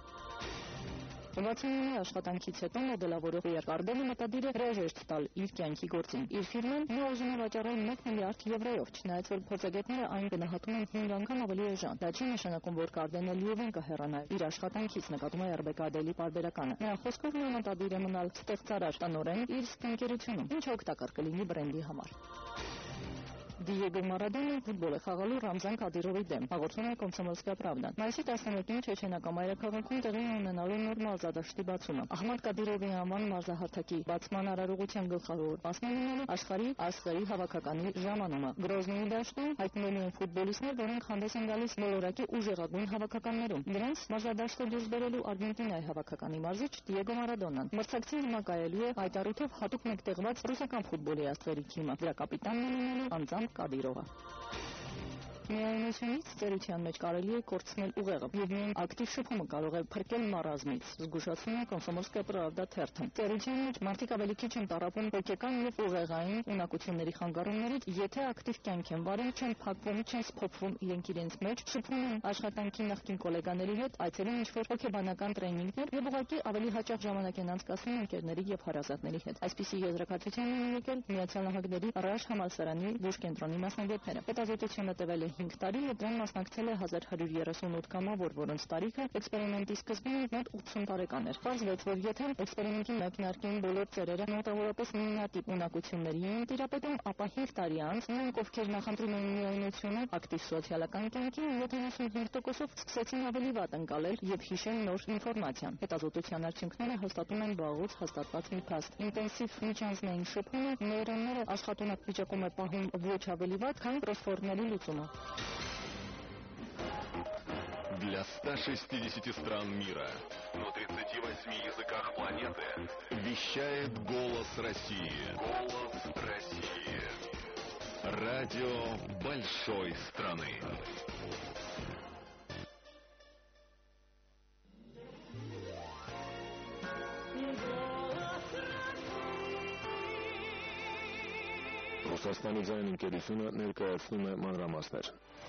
վաթսունինի աշխատանքից հետո մոդելավորող Ardenne մտադիր է հրաժեշտ տալ իր կյանքի գործին։ Իր ֆիրման նա ուզում է վաճառել մեկ միլիարդ եվրոյով, չնայած որ փորձագետները այն գնահատում են հինգ անգամ ավելի էժան։ Դա չի նշանակում, որ Ardenne լիովին կհեռանա իր աշխատանքից, նկատում է Rebecca Adele-ի պարբերականը։ Նրա խոսքով նա մտադիր է մնալ ստեղծարար տնօրեն իր ընկերությունում, ինչը օգտակար կլինի բրենդի համար։ Դիեգո Մարադոնան ֆուտբոլ է խաղալու Ռամզան Կադիրովի դեմ, հաղորդում է Կոմսոմոլսկայա Պրավդան։ Մայիսի տասնմեկին Չեչենական մայրաքաղաքում տեղի ունենալու նոր մարզադաշտի բացումը։ Ահմադ Կադիրովի անվան մարզահարթակի բացման արարողության գլխավոր մասն ունենալու աշխարհի աշխարհի հավաքականի ժամանումը։ Գրոզնիի դաշտում հայտնվելու են ֆուտբոլիստներ, որոնք հանդես են գալիս մոլորակի ուժեղագույն հավաքականներում։ Դրանց մարզադաշտը դուրս բերելու Արգենտինայի հավաքականի մարզիչ Դիեգո Մարադոնան մրցակցին հիմա կայելու է այդ առիթով հատուկ մեկտեղված ռուսական ֆուտբոլի աստղերի թիմը։ Դրա կապիտանն է լինելու Անձան Կադիրովը։ Միայնությունից ծերության մեջ կարելի է կորցնել ուղեղը, եւ միայն ակտիվ շփումը կարող է փրկել մարազմից, զգուշացնում է Կոմսոմոլսկայա Պրավդա թերթը։ Ծերության մեջ մարդիկ ավելի քիչ են տառապում հոգեկան եւ ուղեղային ունակությունների խանգարումներից, եթե ակտիվ կյանք են վարել, չեն փակվում, չեն սփոփվում իրենք իրենց մեջ, շփվում են աշխատանքի նախկին գոլեգաների հետ, այցելում ինչ-որ հոգեբանական տրեյնինգներ եւ ուղղակի ավելի հաճախ ժամանակ են անցկացնում ընկերների եւ հարազատների հետ։ Այսպիսի եզրակացության են եկել Միացյալ Նահանգների Ռաշ համալսարանի բուժ կենտրոնի մասնագետները։ Հետազոտությունը տևել է հինգ տարի եւ դրան մասնակցել է հազար հարյուր երեսունութ կամավոր, որոնց տարիքը էքսպերիմենտի սկզբին մոտ ութսուն տարեկան էր։ Պարզվեց, որ եթե էքսպերիմենտի մեկնարկին բոլոր ծերերը մոտավորապես նույնատիպ ունակությունների էին տիրապետում, ապա հինգ տարի անց նրանք, ովքեր նախընտրում էին միայնությունը, ակտիվ սոցիալական կյանքի յոթանասունհինգ տոկոսով սկսեցին ավելի վատ ընկալել եւ հիշել նոր ինֆորմացիան։ Հետազոտության արդյունքները հաստատում են վաղուց հաստատված մի փաստ։ Ինտենսիվ միջանձնային շփումը նեյրոնները աշխատունակ վիճակում է պահում ոչ ավելի վատ, քան կրոսֆորդների լուծումը։ Для ста шестидесяти стран мира на тридцати восьми языках планеты вещает «Голос России». Голос России. Радио большой страны. Ռուսաստանի ձայն ընկերությունը ներկայացնում է մանրամասներ։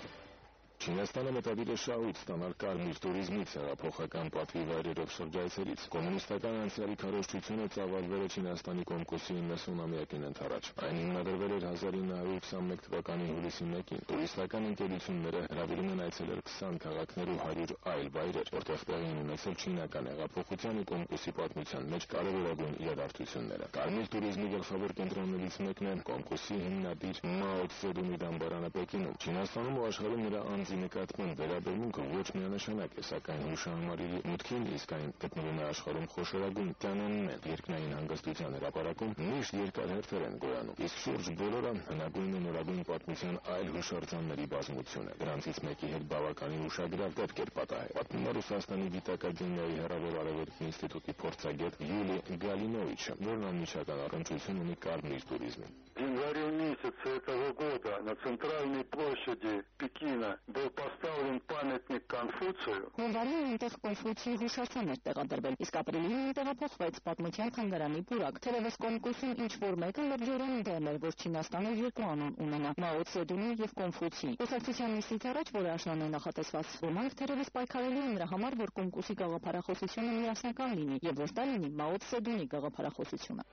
Չինաստանը մտադիր է շահույթ ստանալ կարմիր տուրիզմից, հեղափոխական պատվի վայրերով շրջայցերից։ Կոմունիստական անցյալի քարոզչությունը ծավալվել է Չինաստանի Կոմկուսի իննսունամյակին ընդառաջ։ Այն հիմնադրվել էր հազար ինը հարյուր ութսանմեկ թվականի հուլիսի մեկին։ Տուրիստական ընկերությունները հրավիրում են այցելել քսան քաղաքներ ու հարյուր այլ վայրեր, որտեղ տեղի են ունեցել չինական հեղափոխության ու Կոմկուսի պատմության մեջ կարևորագույն իրադարձությունները։ Կարմիր տուրիզմի գլխավոր կենտրոններից մեկն է Կոմկուսի հիմնադիր Մաո Ցեդունի դամբարանը Պեկինում։ Չինաստանում ու աշխարհում նրա անձի նկատմամբ վերաբերմունքը ոչ միանշանակ է, սակայն հուշահամարի մուտքին իսկ այն գտնվում է աշխարհում խոշորագույն Տյանանմեն երկնային հանգստության հրապարակում միշտ երկար հերթեր են գոյանում, իսկ շուրջ բոլորը հնագույն ու նորագույն պատմության այլ հուշարձանների բազմություն է։ Դրանցից մեկի հետ բավականին ուշագրավ դեպք էր պատահել։ Պատմում է Ռուսաստանի Դիտակադեմիայի Հեռավոր Արևելքի ինստիտուտի փորձագետ Յուլի Գալինովիչը, որն անմիջական առնչություն ունի կարմիր տուրիզմին։ В январе месяце этого года на центральной площади Пекина был поставлен памятник Конфуцию. Հունվարին այնտեղ Կոնֆուցիի հուշարձան էր տեղադրվել, իսկ ապրիլին տեղափոխվեց պատմության թանգարանի պուրակ։ Թերևս Կոնֆուցիին ինչ-որ մեկը լրջորեն դեմ էր, որ Չինաստանը երկու անուն ունենա՝ Մաո Ցեդունի և Կոնֆուցիի։ Կուսակցության նիստից առաջ, որը աշնան է նախատեսված ոմանք, թերևս պայքարելու են նրա համար, որ Կոնֆուցիի գաղափարախոսությունը միասնական լինի և որ դա լինի Մաո Ցեդունի գաղափարախոսությունը։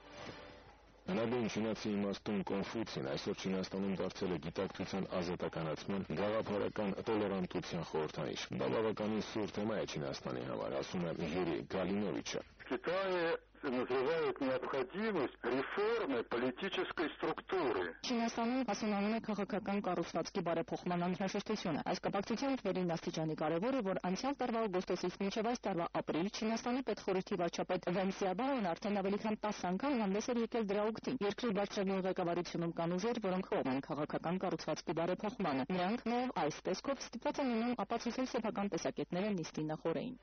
Հնագույն չինացի իմաստուն Կոնֆուցին այսօր Չինաստանում դարձել է գիտակցության ազատականացման, գաղափարական տոլերանտության խորհրդանիշ։ Դա բավականին սուր թեմա է Չինաստանի համար, ասում է Յուրի Գալինովիչը։ В Китае называют необходимость реформы политической структуры. Չինաստանում հասունանում է քաղաքական կառուցվածքի բարեփոխման անհրաժեշտությունը։ Այս կապակցությամբ վերին աստիճանի կարևոր է, որ անցյալ տարվա օգոստոսից մինչև այս տարվա ապրիլ Չինաստանի պետխորհրդի վարչապետ Վեն Սիաբաոն արդեն ավելի քան տասը անգամ հանդես էր եկել դրա ուգտին։ Երկրի բարձրագույն ղեկավարությունում կան ուժեր, որոնք կողմ են քաղաքական կառուցվածքի բարեփոխմանը։ Նրանք նաև այս տեսքով ստիպված են լինում ապացուցել սեփական տեսակետները նիստի նախօրեին։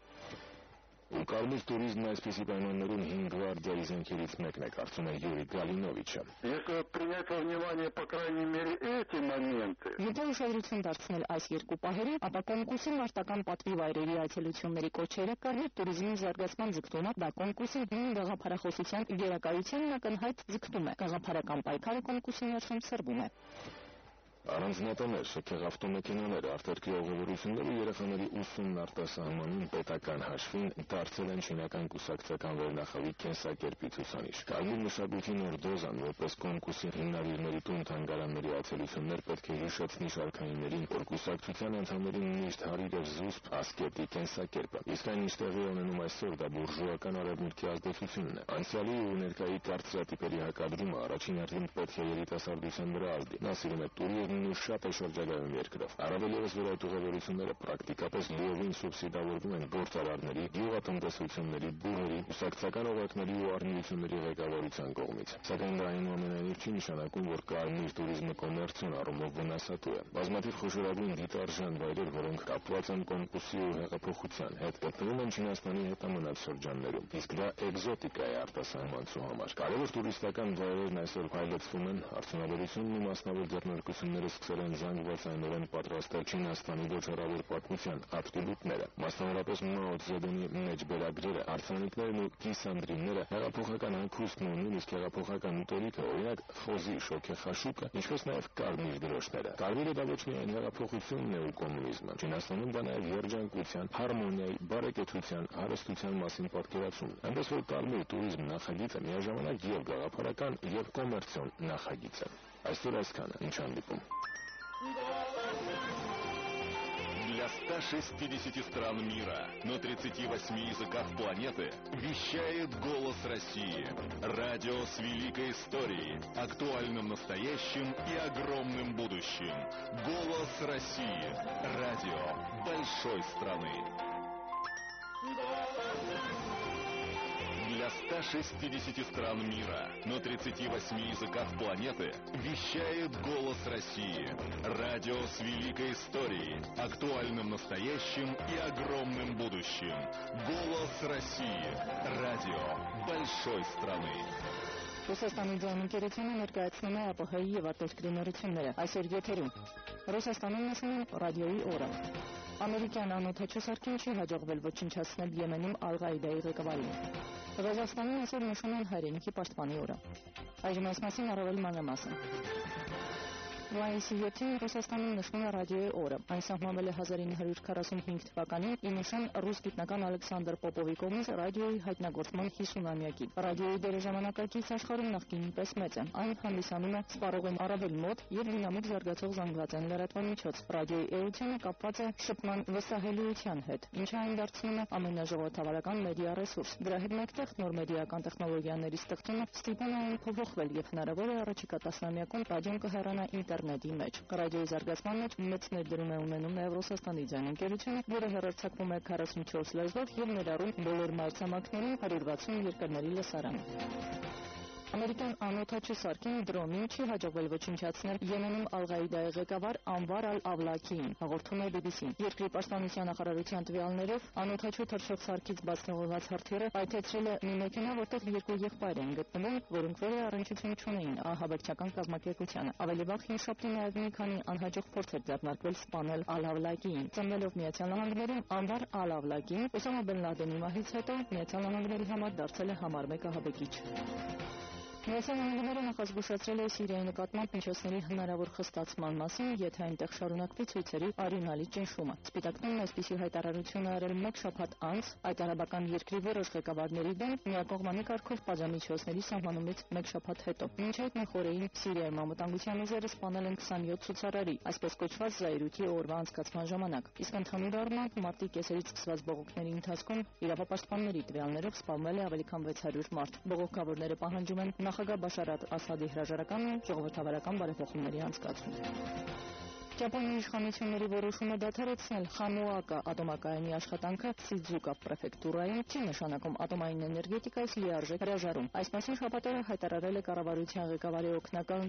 Ու կարմիր տուրիզմն այսպիսի պայմաններում հին գվարդիայի զենքերից մեկն է, կարծում է Յուրի Գալինովիչը։ Если принять во внимание, по крайней мере, эти моменты. Եթե ուշադրություն դարձնել այս երկու պահերին, ապա Կոնկուսի մարտական պատվի վայրերի այցելությունների կոչերը, կարմիր տուրիզմի զարգացման ձգտումը, դա Կոնկուսի հին գաղափարախոսության գերակայությանն ակնհայտ ձգտում է։ Գաղափարական պայքարը Կոնկուսի ներսում սրվում է։ Առանձնատոներ, շքեղ ավտոմեքենաները, արտերկրի ուղևորությունները ու երեխաների ուսումն արտասահմանում պետական հաշվին դարձել են չինական կուսակցական վերնախավի կենսակերպի ցուցանիշ։ Կարմիր մշակույթի նոր դոզան, որպես Կոնկուսի հիմնադիրների տուն թանգարանների այցելություններ պետք է հիշեցնի շարքայիններին, որ կուսակցության անդամներին միշտ հարիր և զուսպ ասկետի կենսակերպը։ Իսկ այն ինչ տեղի ունենում այսօր, դա բուրժուական արևմուտքի ազդեցությունն է։ Անցյալի ու ներկայի կարծրատիպերի հակադրումը առաջին հերթին պետք է երիտասարդության վրա ազդի։ Նա սիրում է տուրիզմն ու շատ է շրջագայում երկրով։ Առավել ևս որ այդ ուղևորությունները պրակտիկապես լիովին սուբսիդավորվում են գործարարների, գյուղատնտեսությունների, բուհերի, կուսակցական օղակների ու առնիությունների ղեկավարության կողմից։ Սակայն դա այնուամենայնիվ չի նշանակում, որ կարմիր տուրիզմը կոմերցիոն առումով վնասատու է։ Բազմաթիվ խոշորագույն դիտարժան վայրեր, որոնք կապված են Կոնկուսի ու հեղափոխության հետ, գտնվում են Չինաստանի հետամնաց շրջաններում, իսկ դա էկզոտիկա է արտասահմանցու համար։ Կարևոր տուրիստական վայրերն այսօր փայլեցվում են, արդյունաբերությունն ու մասնավոր ձեռնարկությունները սկսել են զանգվածայնորեն պատրաստել Չինաստանի ոչ հեռավոր պատմության ատրիբուտները, մասնավորապես Մաո Ցեդունի մեջբերագրերը, արձանիկներն ու կիսանդրինները, հեղափոխական հագուստն ու նույնիսկ հեղափոխական ուտելիքը, օրինակ խոզի շոգեխաշուկը, ինչպես նաև կարմիր դրոշները։ Կարմիրը դա ոչ միայն հեղափոխությունն է ու կոմունիզմը, Չինաստանում դա նաև երջանկության, հարմոնիայի, բարեկեցության, հարստության մասին պատկերացումն է։ Այնպես որ կարմիր տուրիզմ նախագիծը միաժամանակ և գաղափարական, և կոմերցիոն նախագիծ է։ Այսօր այսքանը, ինչ հանդիպում։ Для ста шестидесяти стран мира на тридцати восьми языках планеты вещает «Голос России». Радио с великой историей, актуальным настоящим и огромным будущим. «Голос России». Радио большой страны. Для ста ста шестидесяти стран мира, на тридцати восьми языках планеты вещает «Голос России». Радио с великой историей, актуальным настоящим и огромным будущим. «Голос России». Радио большой страны. Ռուսաստանի ձայնընկերությունը ներկայացնում է ԱՊՀ-ի և արտերկրի նորությունները այսօր եթերում։ Ռուսաստանում նշում են ռադիոյի օրը։ Ամերիկյան անօդաչու սարքին չի հաջողվել ոչնչացնել Եմենում Ալ-Ղաիդայի ղեկավարին։ Ղազախստանում այսօր նշում են հայրենիքի պաշտպանի օրը։ Այժմ այս մասին առավել մանրամասն։ Մայիսի յոթին Ռուսաստանում նշվում է ռադիոյի օրը։ Այն սահմանվել է հազար ինը հարյուր քառասունհինգ թվականին ի նշան ռուս գիտնական Ալեքսանդր Պոպովի կողմից ռադիոյի հայտնագործման հիսունամյակի։ Ռադիոյի դերը ժամանակակից աշխարհում նախկինի պես մեծ է։ Այն հանդիսանում է սպառողին առավել մոտ եւ դինամիկ զարգացող զանգվածային լրատվական միջոց։ Ռադիոյի էությունը կապված է շփման վստահելիության հետ, ինչը այն դարձնում է ամենաժողովրդավարական մեդիա ռեսուրս։ Դրա հետ մեկտեղ նոր մեդիական տեխնոլոգիաների ստեղծումը ստիպում է այն փոփոխվել եւ հնարավոր է առաջիկա տասնամյակում ռադիոն կհեռանա ինտերնետի մեջ։ Ռադիոյի զարգացման մեջ մեծ ներդրում է ունենում նաև Ռուսաստանի ձայնընկերությունը, որը հեռարձակվում է քառասունչորս լեզվով եւ ներառում բոլոր մայրցամաքներում հարյուր վաթսուն երկրների լսարան։ Ամերիկյան անօդաչու սարքին դրոնին չի հաջողվել ոչնչացնել Եմենում Ալ-Ղաիդայի ղեկավար Անվար Ալ-Ավլաքիին, հաղորդում է բի բի սին։ Երկրի պաշտպանության նախարարության տվյալներով անօդաչու թռչող սարքից բաց թողնված հրթիռը պայթեցրել է մի մեքենա, որտեղ երկու եղբայր էին գտնվում, որոնք վերը առնչություն չունեին ահաբեկչական կազմակերպությանը։ Ավելի վաղ հինշաբթի նաև մի քանի անհաջող փորձեր ձեռնարկվել սպանել Ալ-Ավլաքիին։ Ծնվելով Միացյալ Նահանգներում, Անվար Ալ-Ավլաքին Օսամա բեն Լադենի մահից հետո Միացյալ Նահանգների համար դարձել է համար մեկ ահաբեկիչ։ Միացյալ Նահանգները նախազգուշացրել է Սիրիայի նկատմամբ միջոցների հնարավոր խստացման մասին, եթե այնտեղ շարունակվի ցույցերի արյունալի ճնշումը։ Սպիտակներն այսպիսի հայտարարություն է արել մեկ շաբաթ անց այդ արաբական երկրի որոշ ղեկավարների դեմ միակողմանի կարգով պատժամիջոցների սահմանումից մեկ շաբաթ հետո։ Մինչ այդ նախորդին Սիրիայում անվտանգության ուժերը սպանել են քսանյոթ ցուցարարի, այսպես կոչված զայրույթի օրվա անցկացման ժամանակ։ Իսկ ընդհանուր առմամբ մարտի կեսերից սկսված բողոքների ընթացքում իրավապաշտպանների տվյալներով սպանվել է ավելի քան վեց հարյուր մարդ։ Բողոքավորները պահանջում են նախագահ Բաշար Ասադի հրաժարականը ժողովրդավարական բարեփոխումների անցկացում։ Ճապոնիայի իշխանությունների որոշումը դադարեցնել Խամուակա ատոմակայանի աշխատանքը Սիձուկա պրեֆեկտուրայում չի նշանակում ատոմային էներգետիկայից լիարժեք հրաժարում։ Այս մասին շաբաթ օրը հայտարարել է կառավարության ղեկավարի օգնական